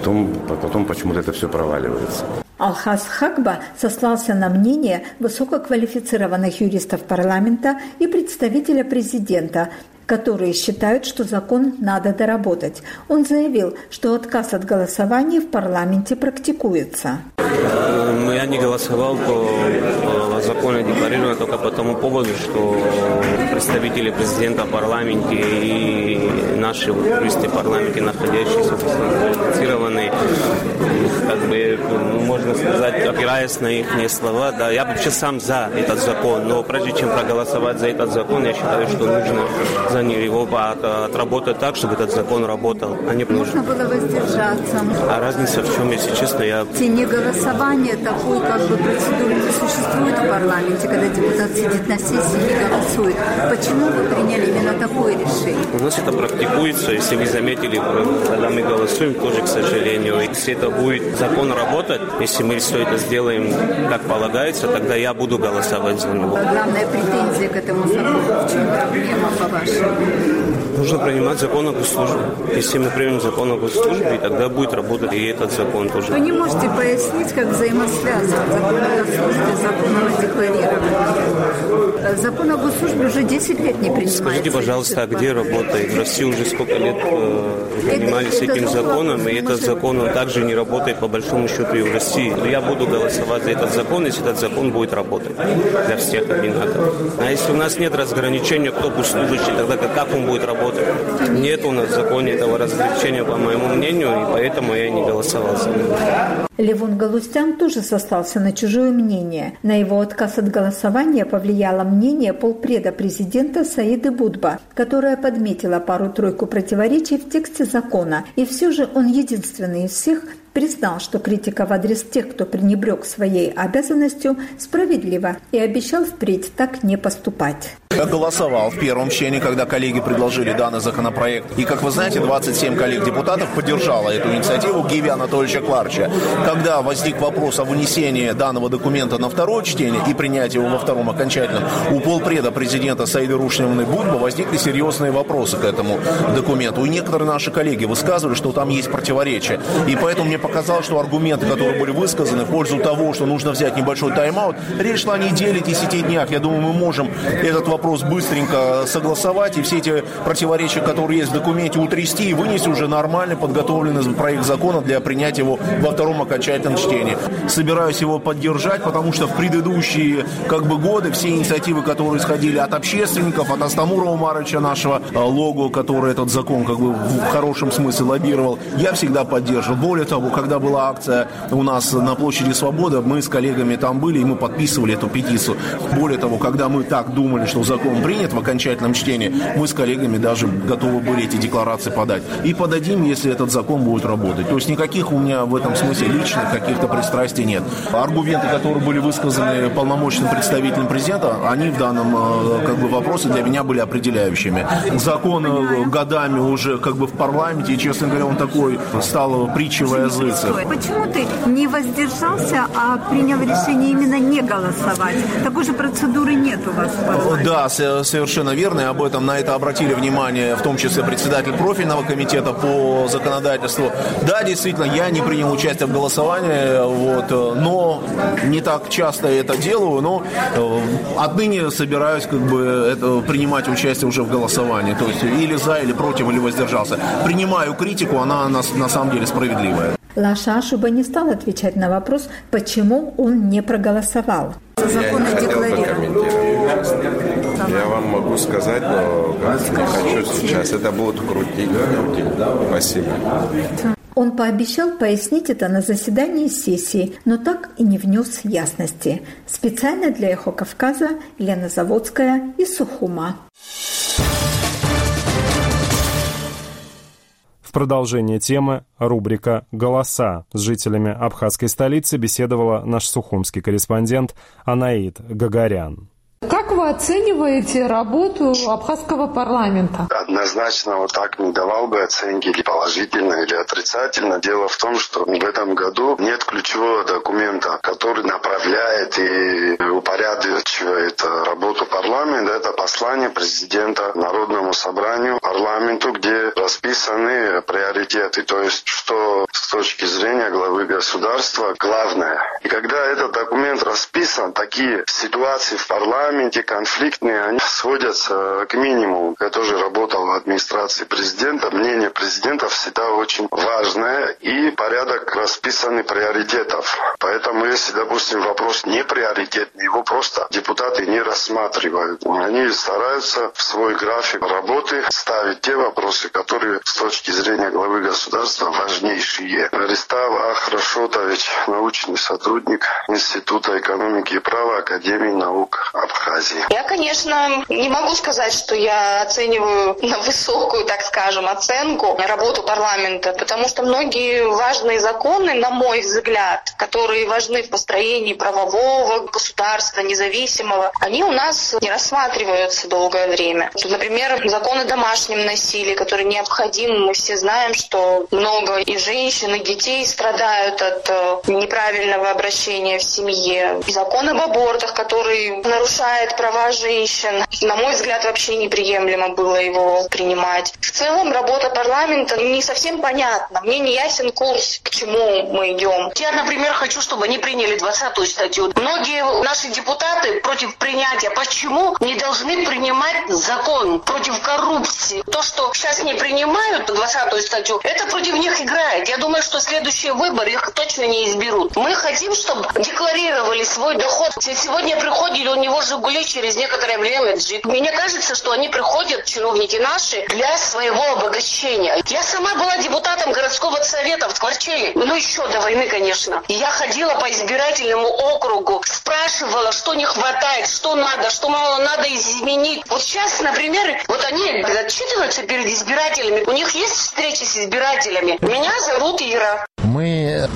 потом почему-то это все проваливается. Алхаз Хакба сослался на мнение высококвалифицированных юристов парламента и представителя президента, которые считают, что закон надо доработать. Он заявил, что отказ от голосования в парламенте практикуется. Я не голосовал по закону декларирования только по тому поводу, что представители президента в парламенте и наши юристы в парламенте, находящиеся квалифицированные, как бы, можно сказать, опираясь на их слова, да, я вообще сам за этот закон, но прежде чем проголосовать за этот закон, я считаю, что нужно за него отработать так, чтобы этот закон работал. Нужно было воздержаться. А разница в чем, если честно, Не голосование такой как бы процедуры не существует в парламенте, когда депутат сидит на сессии и не голосует. Почему вы приняли именно такое решение? У нас это практикуется, если вы заметили, когда мы голосуем, тоже, к сожалению. Если это будет закон работать, если мы все это сделаем как полагается, тогда я буду голосовать за него. Главная претензия к этому закону, в чем проблема, по-вашему? Нужно принимать закон о госслужбе. Если мы примем закон о госслужбе, тогда будет работать и этот закон тоже. Вы не можете пояснить, как взаимосвязан закон о госслужбе с законом о декларировании? Закон о госслужбе уже 10 лет не принимается. Скажите, пожалуйста, а где работает? В России уже сколько лет занимались этим законом, и этот закон, он также не работает по большому счету и в России. Я буду голосовать за этот закон, если этот закон будет работать для всех одинаково. А если у нас нет разграничения, кто госслужащий, тогда как он будет работать? Нет у нас в законе этого разграничения, по моему мнению, и поэтому я и не голосовал за него. Левон Галустян тоже сослался на чужое мнение. На его отказ от голосования повлияло мнение полпреда президента Саиды Будба, которая подметила пару-тройку противоречий в тексте закона. И все же он единственный из всех признал, что критика в адрес тех, кто пренебрег своей обязанностью, справедлива, и обещал впредь так не поступать. Я голосовал в первом чтении, когда коллеги предложили данный законопроект. И, как вы знаете, 27 коллег-депутатов поддержало эту инициативу Гиви Анатольевича Кларча. Когда возник вопрос о вынесении данного документа на второе чтение и принятии его во втором окончательном, у полпреда президента Саиды Рушневны Будьба возникли серьезные вопросы к этому документу. И некоторые наши коллеги высказывали, что там есть противоречия. И поэтому мне показалось, что аргументы, которые были высказаны в пользу того, что нужно взять небольшой тайм-аут, речь шла о неделе, 10 днях. Я думаю, мы можем этот вопрос быстренько согласовать и все эти противоречия, которые есть в документе, утрясти и вынести уже нормальный подготовленный проект закона для принятия его во втором окончательном чтении. Собираюсь его поддержать, потому что в предыдущие годы все инициативы, которые исходили от общественников, от Астамура Умаровича, нашего лого, который этот закон в хорошем смысле лоббировал, я всегда поддерживал. Более того, когда была акция у нас на площади Свободы, мы с коллегами там были, и мы подписывали эту петицию. Более того, когда мы так думали, что закон принят в окончательном чтении, мы с коллегами даже готовы были эти декларации подать. И подадим, если этот закон будет работать. То есть никаких у меня в этом смысле личных каких-то пристрастий нет. Аргументы, которые были высказаны полномочным представителем президента, они в данном вопросе для меня были определяющими. Закон годами уже в парламенте, и, честно говоря, он такой стал притчей во языце. Почему ты не воздержался, а принял решение именно не голосовать? Такой же процедуры нет у вас в парламенте. Да, совершенно верно, и об этом на это обратили внимание, в том числе председатель профильного комитета по законодательству. Да, действительно, я не принял участие в голосовании, но не так часто это делаю, но отныне собираюсь принимать участие уже в голосовании, то есть или за, или против, или воздержался. Принимаю критику, она на самом деле справедливая. Лаша Ашуба не стал отвечать на вопрос, почему он не проголосовал. Я не хотел бы комментировать. Я вам могу сказать, но не хочу сейчас. Это будут крутить. Спасибо. Он пообещал пояснить это на заседании сессии, но так и не внес ясности. Специально для «Эхо Кавказа» Лена Заводская из Сухума. В продолжение темы рубрика «Голоса». С жителями абхазской столицы беседовала наш сухумский корреспондент Анаит Гагарян. Как вы оцениваете работу абхазского парламента? Однозначно так не давал бы оценки или положительно, или отрицательно. Дело в том, что в этом году нет ключевого документа, который направляет и упорядочивает работу парламента. Это послание президента Народному собранию, парламенту, где расписаны приоритеты. То есть, что с точки зрения главы государства главное. И когда этот документ расписан, такие ситуации в парламенте, конфликтные, они сводятся к минимуму. Я тоже работал в администрации президента. Мнение президента всегда очень важное и порядок расписанный приоритетов. Поэтому, если, допустим, вопрос не приоритетный, его просто депутаты не рассматривают. Они стараются в свой график работы ставить те вопросы, которые с точки зрения главы государства важнейшие. Аристав Ахрашотович, научный сотрудник Института экономики и права Академии наук Абхазии. Я, конечно, не могу сказать, что я оцениваю на высокую, так скажем, оценку работу парламента, потому что многие важные законы, на мой взгляд, которые важны в построении правового государства, независимого, они у нас не рассматриваются долгое время. Например, закон о домашнем насилии, который необходим. Мы все знаем, что много и женщин, и детей страдают от неправильного обращения в семье. И закон об абортах, который нарушает права женщин. На мой взгляд, вообще неприемлемо было его принимать. В целом, работа парламента не совсем понятна. Мне не ясен курс, к чему мы идем. Я, например, хочу, чтобы они приняли 20-ю статью. Многие наши депутаты против принятия. Почему не должны принимать закон против коррупции? То, что сейчас не принимают 20-ю статью, это против них играет. Я думаю, что следующие выборы их точно не изберут. Мы хотим, чтобы декларировали свой доход. Сегодня приходили, у него «Жигули», через некоторое время джип. Мне кажется, что они приходят, чиновники наши, для своего обогащения. Я сама была депутатом городского совета в Творчеле. Еще до войны, конечно. И я ходила по избирательному округу, спрашивала, что не хватает, что надо, что мало надо изменить. Вот сейчас, например, они отчитываются перед избирателями. У них есть встречи с избирателями. Меня зовут Ира. Мы не видим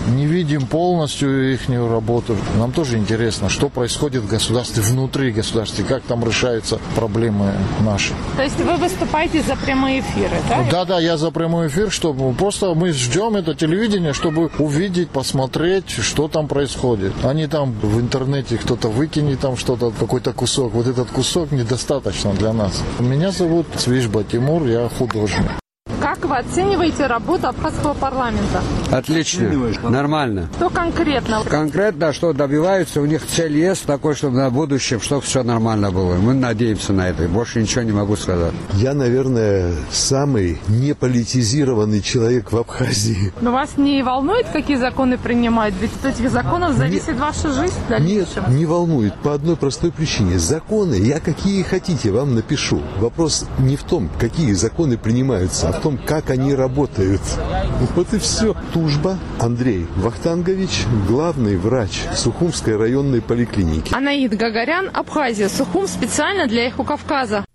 видим полностью их работу. Нам тоже интересно, что происходит в государстве, внутри государства, как там решаются проблемы наши. То есть вы выступаете за прямые эфиры, да? Да, я за прямой эфир, чтобы просто мы ждем это телевидение, чтобы увидеть, посмотреть, что там происходит. Они там в интернете, кто-то выкинет там что-то, какой-то кусок. Вот этот кусок недостаточно для нас. Меня зовут Свижба Тимур, я художник. Как вы оцениваете работу абхазского парламента? Отлично, нормально. Что конкретно? Конкретно, что добиваются, у них цель есть такой, чтобы на будущем, чтобы все нормально было. Мы надеемся на это, больше ничего не могу сказать. Я, наверное, самый неполитизированный человек в Абхазии. Но вас не волнует, какие законы принимают? Ведь от этих законов зависит ваша жизнь в дальнейшем. Нет, не волнует по одной простой причине. Законы, я какие хотите вам напишу. Вопрос не в том, какие законы принимаются, а в том, как они работают. Вот и все. Тужба Андрей Вахтангович, главный врач Сухумской районной поликлиники. Анаид Гагарян, Абхазия, Сухум специально для Эхо Кавказа.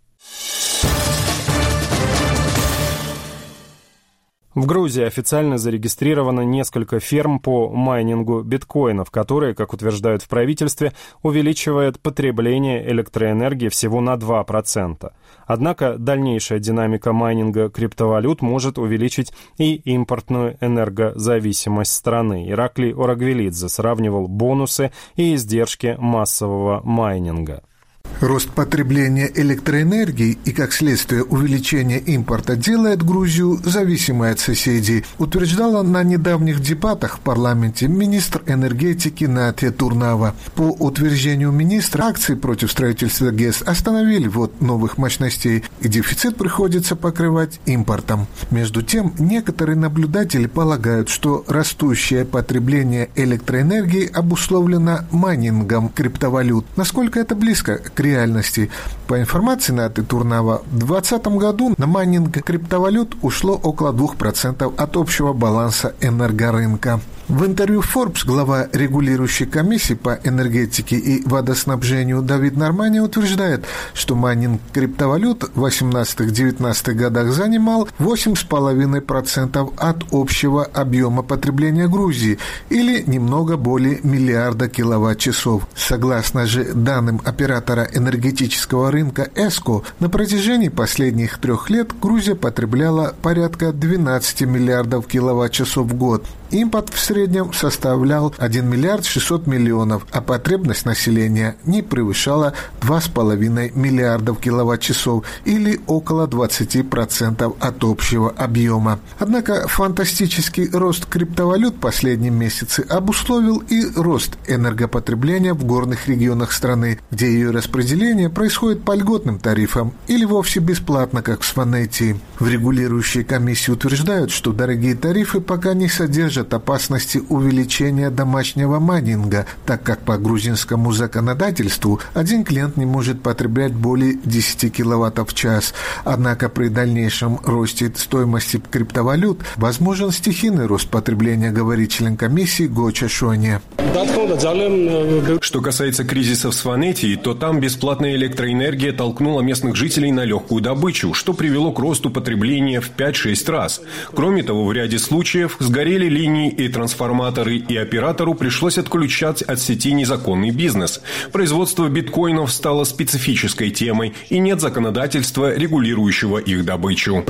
В Грузии официально зарегистрировано несколько ферм по майнингу биткоинов, которые, как утверждают в правительстве, увеличивают потребление электроэнергии всего на 2%. Однако дальнейшая динамика майнинга криптовалют может увеличить и импортную энергозависимость страны. Ираклий Орагвелидзе сравнивал бонусы и издержки массового майнинга. Рост потребления электроэнергии и, как следствие, увеличение импорта делает Грузию зависимой от соседей, утверждала на недавних дебатах в парламенте министр энергетики Натья Турнава. По утверждению министра, акции против строительства ГЭС остановили ввод новых мощностей, и дефицит приходится покрывать импортом. Между тем, некоторые наблюдатели полагают, что растущее потребление электроэнергии обусловлено майнингом криптовалют. Насколько это близко к реальности? По информации Наты Турнава, в 2020 году на майнинг криптовалют ушло около 2% от общего баланса энергорынка. В интервью Forbes глава регулирующей комиссии по энергетике и водоснабжению Давид Нормани утверждает, что майнинг криптовалют в 18-19 годах занимал 8,5% от общего объема потребления Грузии или немного более миллиарда киловатт-часов. Согласно же данным оператора энергетического рынка ЭСКО, на протяжении последних 3 лет Грузия потребляла порядка 12 миллиардов киловатт-часов в год. Импорт в среднем составлял 1 миллиард 600 миллионов, а потребность населения не превышала 2,5 миллиардов киловатт-часов или около 20% от общего объема. Однако фантастический рост криптовалют в последние месяцы обусловил и рост энергопотребления в горных регионах страны, где ее распределение происходит по льготным тарифам или вовсе бесплатно, как в Сванетии. В регулирующей комиссии утверждают, что дорогие тарифы пока не содержат опасности увеличения домашнего майнинга, так как по грузинскому законодательству один клиент не может потреблять более 10 киловаттов в час. Однако при дальнейшем росте стоимости криптовалют возможен стихийный рост потребления, говорит член комиссии Гоча Шоне. Что касается кризиса в Сванетии, то там бесплатная электроэнергия толкнула местных жителей на легкую добычу, что привело к росту потребления в 5-6 раз. Кроме того, в ряде случаев сгорели линии и трансформаторы, и оператору пришлось отключать от сети незаконный бизнес. Производство биткоинов стало специфической темой, и нет законодательства, регулирующего их добычу.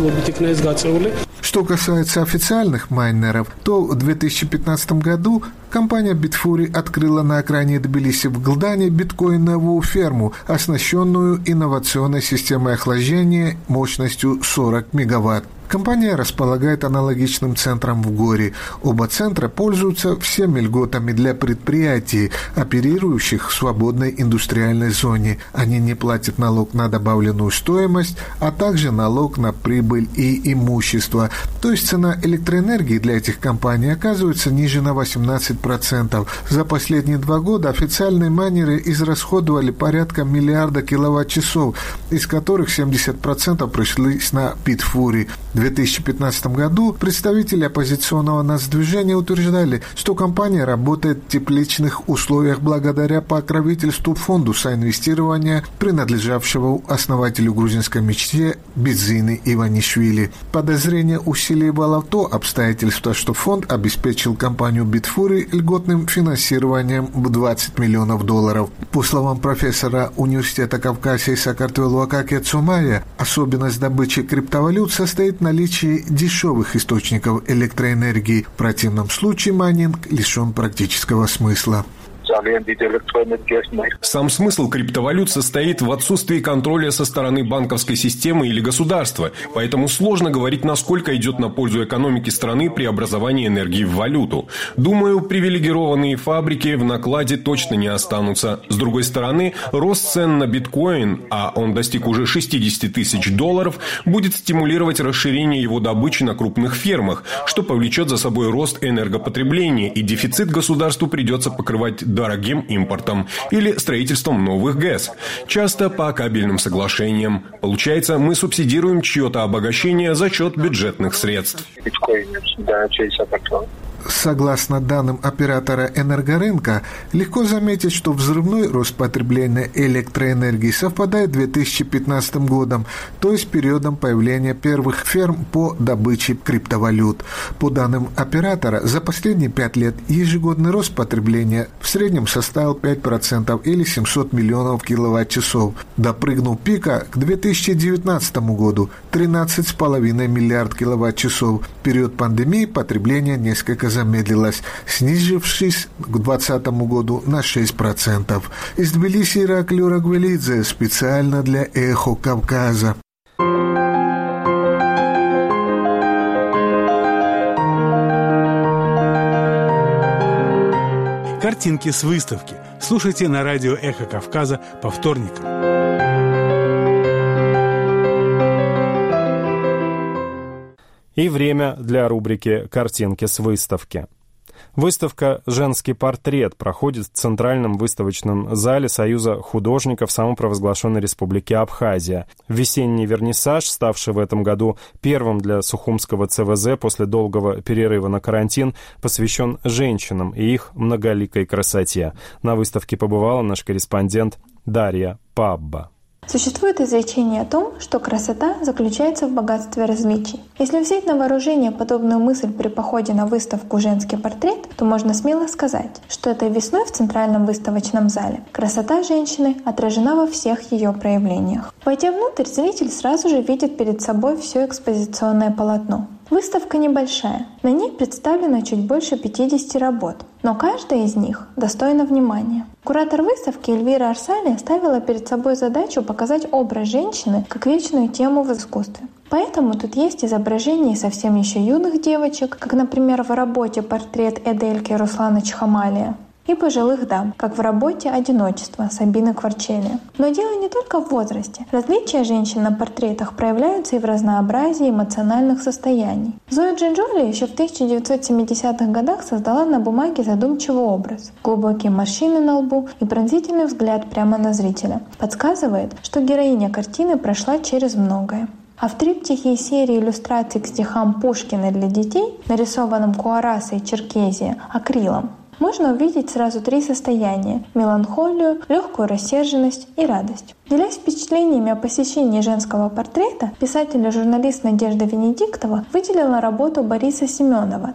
Что касается официальных майнеров, то в 2015 году компания Bitfury открыла на окраине Тбилиси в Глдане биткоиновую ферму, оснащенную инновационной системой охлаждения мощностью 40 мегаватт. Компания располагает аналогичным центром в Горе. Оба центра пользуются всеми льготами для предприятий, оперирующих в свободной индустриальной зоне. Они не платят налог на добавленную стоимость, а также налог на прибыль и имущество. То есть цена электроэнергии для этих компаний оказывается ниже на 18%. 10%. За последние 2 года официальные майнеры израсходовали порядка миллиарда киловатт-часов, из которых 70% пришлись на Питфури. В 2015 году представители оппозиционного нацдвижения утверждали, что компания работает в тепличных условиях благодаря покровительству фонду соинвестирования, принадлежавшего основателю грузинской мечте Бидзины Иванишвили. Подозрение усиливало то обстоятельство, что фонд обеспечил компанию Битфури льготным финансированием в $20 миллионов. По словам профессора Университета Кавказа и Сакартвелу Акакия Цумая, особенность добычи криптовалют состоит в наличии дешевых источников электроэнергии. В противном случае майнинг лишен практического смысла. Сам смысл криптовалют состоит в отсутствии контроля со стороны банковской системы или государства, поэтому сложно говорить, насколько идет на пользу экономике страны преобразование энергии в валюту. Думаю, привилегированные фабрики в накладе точно не останутся. С другой стороны, рост цен на биткоин, а он достиг уже $60 тысяч, будет стимулировать расширение его добычи на крупных фермах, что повлечет за собой рост энергопотребления, и дефицит государству придется покрывать дорогим импортом или строительством новых ГЭС, часто по кабельным соглашениям. Получается, мы субсидируем чье-то обогащение за счет бюджетных средств. Согласно данным оператора энергорынка, легко заметить, что взрывной рост потребления электроэнергии совпадает с 2015 годом, то есть периодом появления первых ферм по добыче криптовалют. По данным оператора, за последние 5 лет ежегодный рост потребления в среднем составил 5% или 700 миллионов киловатт-часов. Допрыгнул пика к 2019 году – 13,5 миллиард киловатт-часов. В период пандемии потребление несколько замедлилась, снизившись к 2020 году на 6%. Из Тбилиси Ираклий Рагвелидзе специально для «Эхо Кавказа». Картинки с выставки. Слушайте на радио «Эхо Кавказа» по вторникам. И время для рубрики «Картинки с выставки». Выставка «Женский портрет» проходит в Центральном выставочном зале Союза художников самопровозглашенной Республики Абхазия. Весенний вернисаж, ставший в этом году первым для Сухумского ЦВЗ после долгого перерыва на карантин, посвящен женщинам и их многоликой красоте. На выставке побывала наш корреспондент Дарья Пабба. Существует изречение о том, что красота заключается в богатстве различий. Если взять на вооружение подобную мысль при походе на выставку «Женский портрет», то можно смело сказать, что этой весной в Центральном выставочном зале красота женщины отражена во всех ее проявлениях. Войдя внутрь, зритель сразу же видит перед собой все экспозиционное полотно. Выставка небольшая, на ней представлено чуть больше 50 работ, но каждая из них достойна внимания. Куратор выставки Эльвира Арсали ставила перед собой задачу показать образ женщины как вечную тему в искусстве. Поэтому тут есть изображения совсем еще юных девочек, как, например, в работе «Портрет Эдельки» Руслана Чхамалия, и пожилых дам, как в работе «Одиночество» Сабины Кварчели. Но дело не только в возрасте. Различия женщин на портретах проявляются и в разнообразии эмоциональных состояний. Зоя Джинджоли еще в 1970-х годах создала на бумаге задумчивый образ. Глубокие морщины на лбу и пронзительный взгляд прямо на зрителя подсказывает, что героиня картины прошла через многое. А в триптихе из серии иллюстраций к стихам Пушкина для детей, нарисованном Куарасой Черкезия акрилом, можно увидеть сразу 3 состояния – меланхолию, легкую рассерженность и радость. Делясь впечатлениями о посещении женского портрета, писатель и журналист Надежда Венедиктова выделила работу Бориса Семенова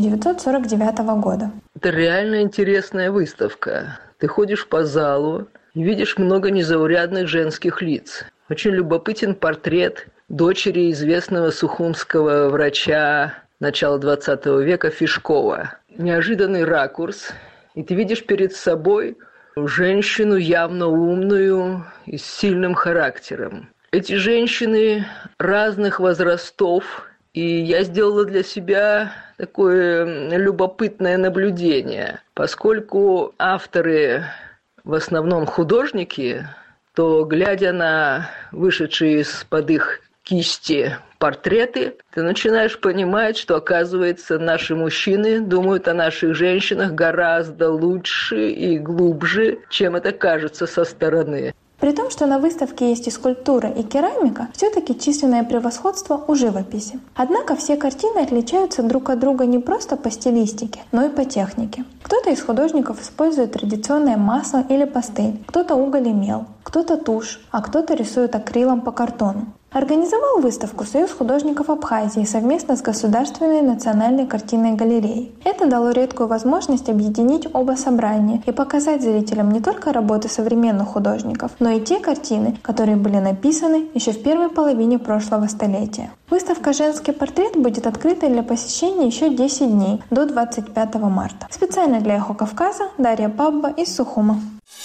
1949 года. Это реально интересная выставка. Ты ходишь по залу и видишь много незаурядных женских лиц. Очень любопытен портрет дочери известного сухумского врача начала 20 века Фишкова. Неожиданный ракурс, и ты видишь перед собой женщину явно умную и с сильным характером. Эти женщины разных возрастов, и я сделала для себя такое любопытное наблюдение. Поскольку авторы в основном художники, то, глядя на вышедшие из-под их кисти портреты, ты начинаешь понимать, что, оказывается, наши мужчины думают о наших женщинах гораздо лучше и глубже, чем это кажется со стороны. При том, что на выставке есть и скульптура, и керамика, все-таки численное превосходство у живописи. Однако все картины отличаются друг от друга не просто по стилистике, но и по технике. Кто-то из художников использует традиционное масло или пастель, кто-то уголь и мел, кто-то тушь, а кто-то рисует акрилом по картону. Организовал выставку Союз художников Абхазии совместно с Государственной национальной картинной галереей. Это дало редкую возможность объединить оба собрания и показать зрителям не только работы современных художников, но и те картины, которые были написаны еще в первой половине прошлого столетия. Выставка «Женский портрет» будет открыта для посещения еще 10 дней, до 25 марта. Специально для «Эхо Кавказа» Дарья Бабба из Сухума.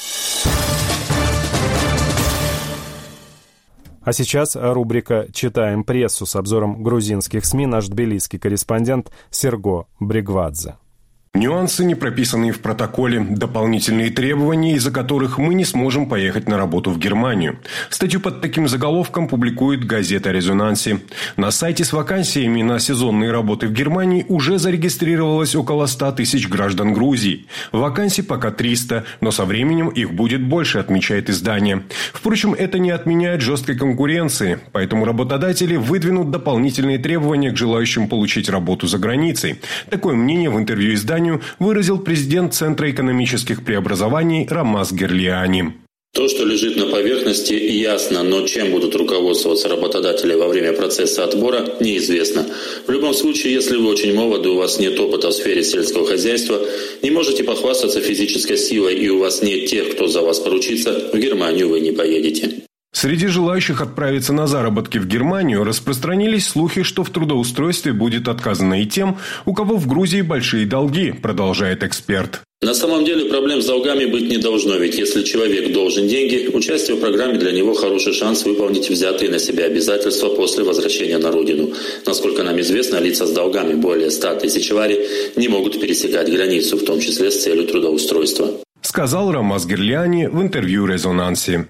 А сейчас рубрика «Читаем прессу» с обзором грузинских СМИ наш тбилисский корреспондент Серго Бригвадзе. Нюансы, не прописанные в протоколе, дополнительные требования, из-за которых мы не сможем поехать на работу в Германию. Статью под таким заголовком публикует газета «Резонанси». На сайте с вакансиями на сезонные работы в Германии уже зарегистрировалось около 100 тысяч граждан Грузии. Вакансий пока 300, но со временем их будет больше, отмечает издание. Впрочем, это не отменяет жесткой конкуренции, поэтому работодатели выдвинут дополнительные требования к желающим получить работу за границей. Такое мнение в интервью изданию выразил президент Центра экономических преобразований Рамаз Герлиани. То, что лежит на поверхности, ясно, но чем будут руководствоваться работодатели во время процесса отбора, неизвестно. В любом случае, если вы очень молоды, у вас нет опыта в сфере сельского хозяйства, не можете похвастаться физической силой и у вас нет тех, кто за вас поручится, в Германию вы не поедете. Среди желающих отправиться на заработки в Германию распространились слухи, что в трудоустройстве будет отказано и тем, у кого в Грузии большие долги, продолжает эксперт. На самом деле проблем с долгами быть не должно, ведь если человек должен деньги, участие в программе для него хороший шанс выполнить взятые на себя обязательства после возвращения на родину. Насколько нам известно, лица с долгами более 100 тысяч лари не могут пересекать границу, в том числе с целью трудоустройства. Сказал Рамаз Герлиани в интервью «Резонанси».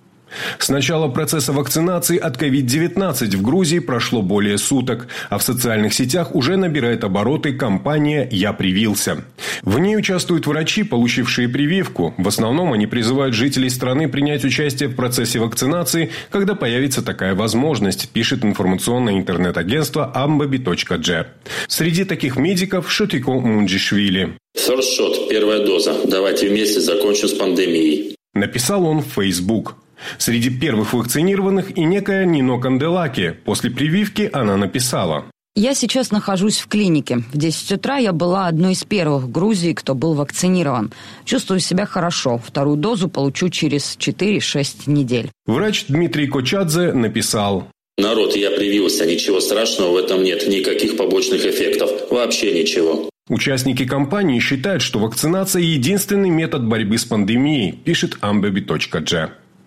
С начала процесса вакцинации от COVID-19 в Грузии прошло более суток, а в социальных сетях уже набирает обороты кампания «Я привился». В ней участвуют врачи, получившие прививку. В основном они призывают жителей страны принять участие в процессе вакцинации, когда появится такая возможность, пишет информационное интернет-агентство ambabi.g. Среди таких медиков Шотико Мунджишвили. First shot, первая доза. Давайте вместе закончим с пандемией. Написал он в Facebook. Среди первых вакцинированных и некая Нино Канделаки. После прививки она написала: «Я сейчас нахожусь в клинике. В 10 утра я была одной из первых в Грузии, кто был вакцинирован. Чувствую себя хорошо. Вторую дозу получу через 4-6 недель». Врач Дмитрий Кочадзе написал: «Народ, я привился. Ничего страшного в этом нет. Никаких побочных эффектов. Вообще ничего». Участники кампании считают, что вакцинация – единственный метод борьбы с пандемией, пишет ambabi.g.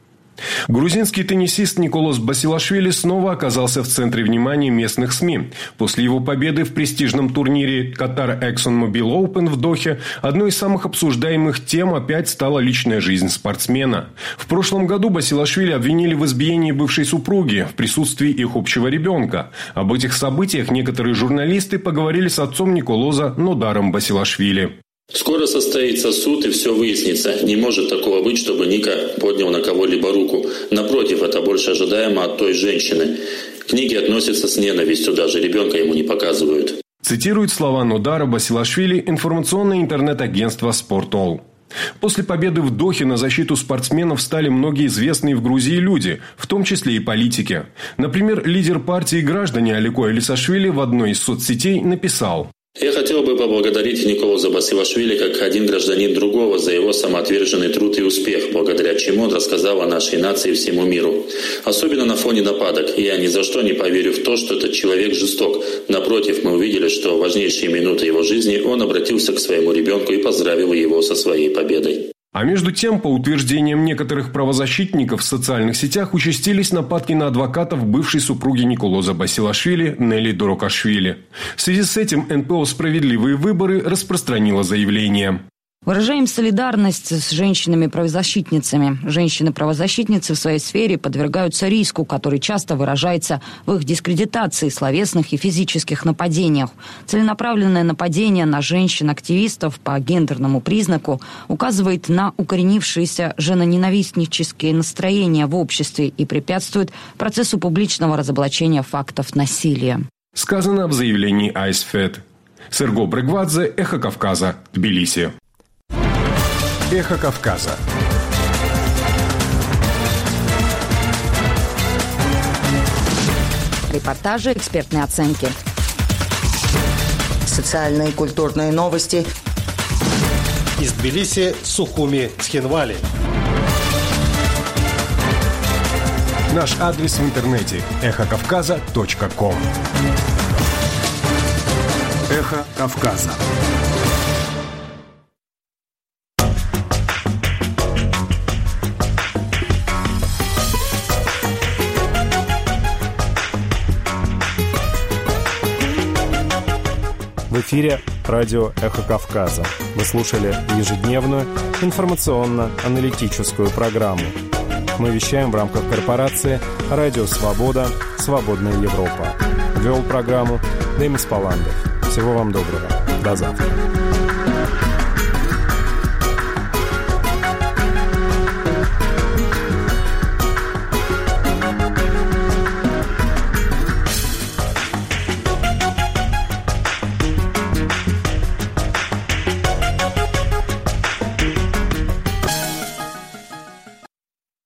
Грузинский теннисист Николос Басилашвили снова оказался в центре внимания местных СМИ. После его победы в престижном турнире Qatar ExxonMobil Open в Дохе одной из самых обсуждаемых тем опять стала личная жизнь спортсмена. В прошлом году Басилашвили обвинили в избиении бывшей супруги в присутствии их общего ребенка. Об этих событиях некоторые журналисты поговорили с отцом Николоза Нодаром Басилашвили. Скоро состоится суд и все выяснится. Не может такого быть, чтобы Ника поднял на кого-либо руку. Напротив, это больше ожидаемо от той женщины. Книги относятся с ненавистью, даже ребенка ему не показывают. Цитирует слова Нодара Басилашвили информационное интернет-агентство «Спортол». После победы в Дохе на защиту спортсменов стали многие известные в Грузии люди, в том числе и политики. Например, лидер партии «Граждане» Алико Элисашвили в одной из соцсетей написал: «Я хотел бы поблагодарить Николоза Басилашвили как один гражданин другого за его самоотверженный труд и успех, благодаря чему он рассказал о нашей нации и всему миру. Особенно на фоне нападок. Я ни за что не поверю в то, что этот человек жесток. Напротив, мы увидели, что в важнейшие минуты его жизни он обратился к своему ребенку и поздравил его со своей победой». А между тем, по утверждениям некоторых правозащитников, в социальных сетях участились нападки на адвокатов бывшей супруги Николоза Басилашвили Нелли Дорокашвили. В связи с этим НПО «Справедливые выборы» распространило заявление. Выражаем солидарность с женщинами-правозащитницами. Женщины-правозащитницы в своей сфере подвергаются риску, который часто выражается в их дискредитации, словесных и физических нападениях. Целенаправленное нападение на женщин-активистов по гендерному признаку указывает на укоренившиеся женоненавистнические настроения в обществе и препятствует процессу публичного разоблачения фактов насилия. Сказано в заявлении Айсфед. Серго Брыгвадзе, Эхо Кавказа, Тбилиси. Эхо Кавказа. Репортажи, экспертные оценки. Социальные и культурные новости. Из Тбилиси, Сухуми, Цхинвали. Наш адрес в интернете – эхокавказа.ком. Эхо Кавказа. В эфире радио «Эхо Кавказа». Вы слушали ежедневную информационно-аналитическую программу. Мы вещаем в рамках корпорации «Радио Свобода. Свободная Европа». Вел программу Демис Паландов. Всего вам доброго. До завтра.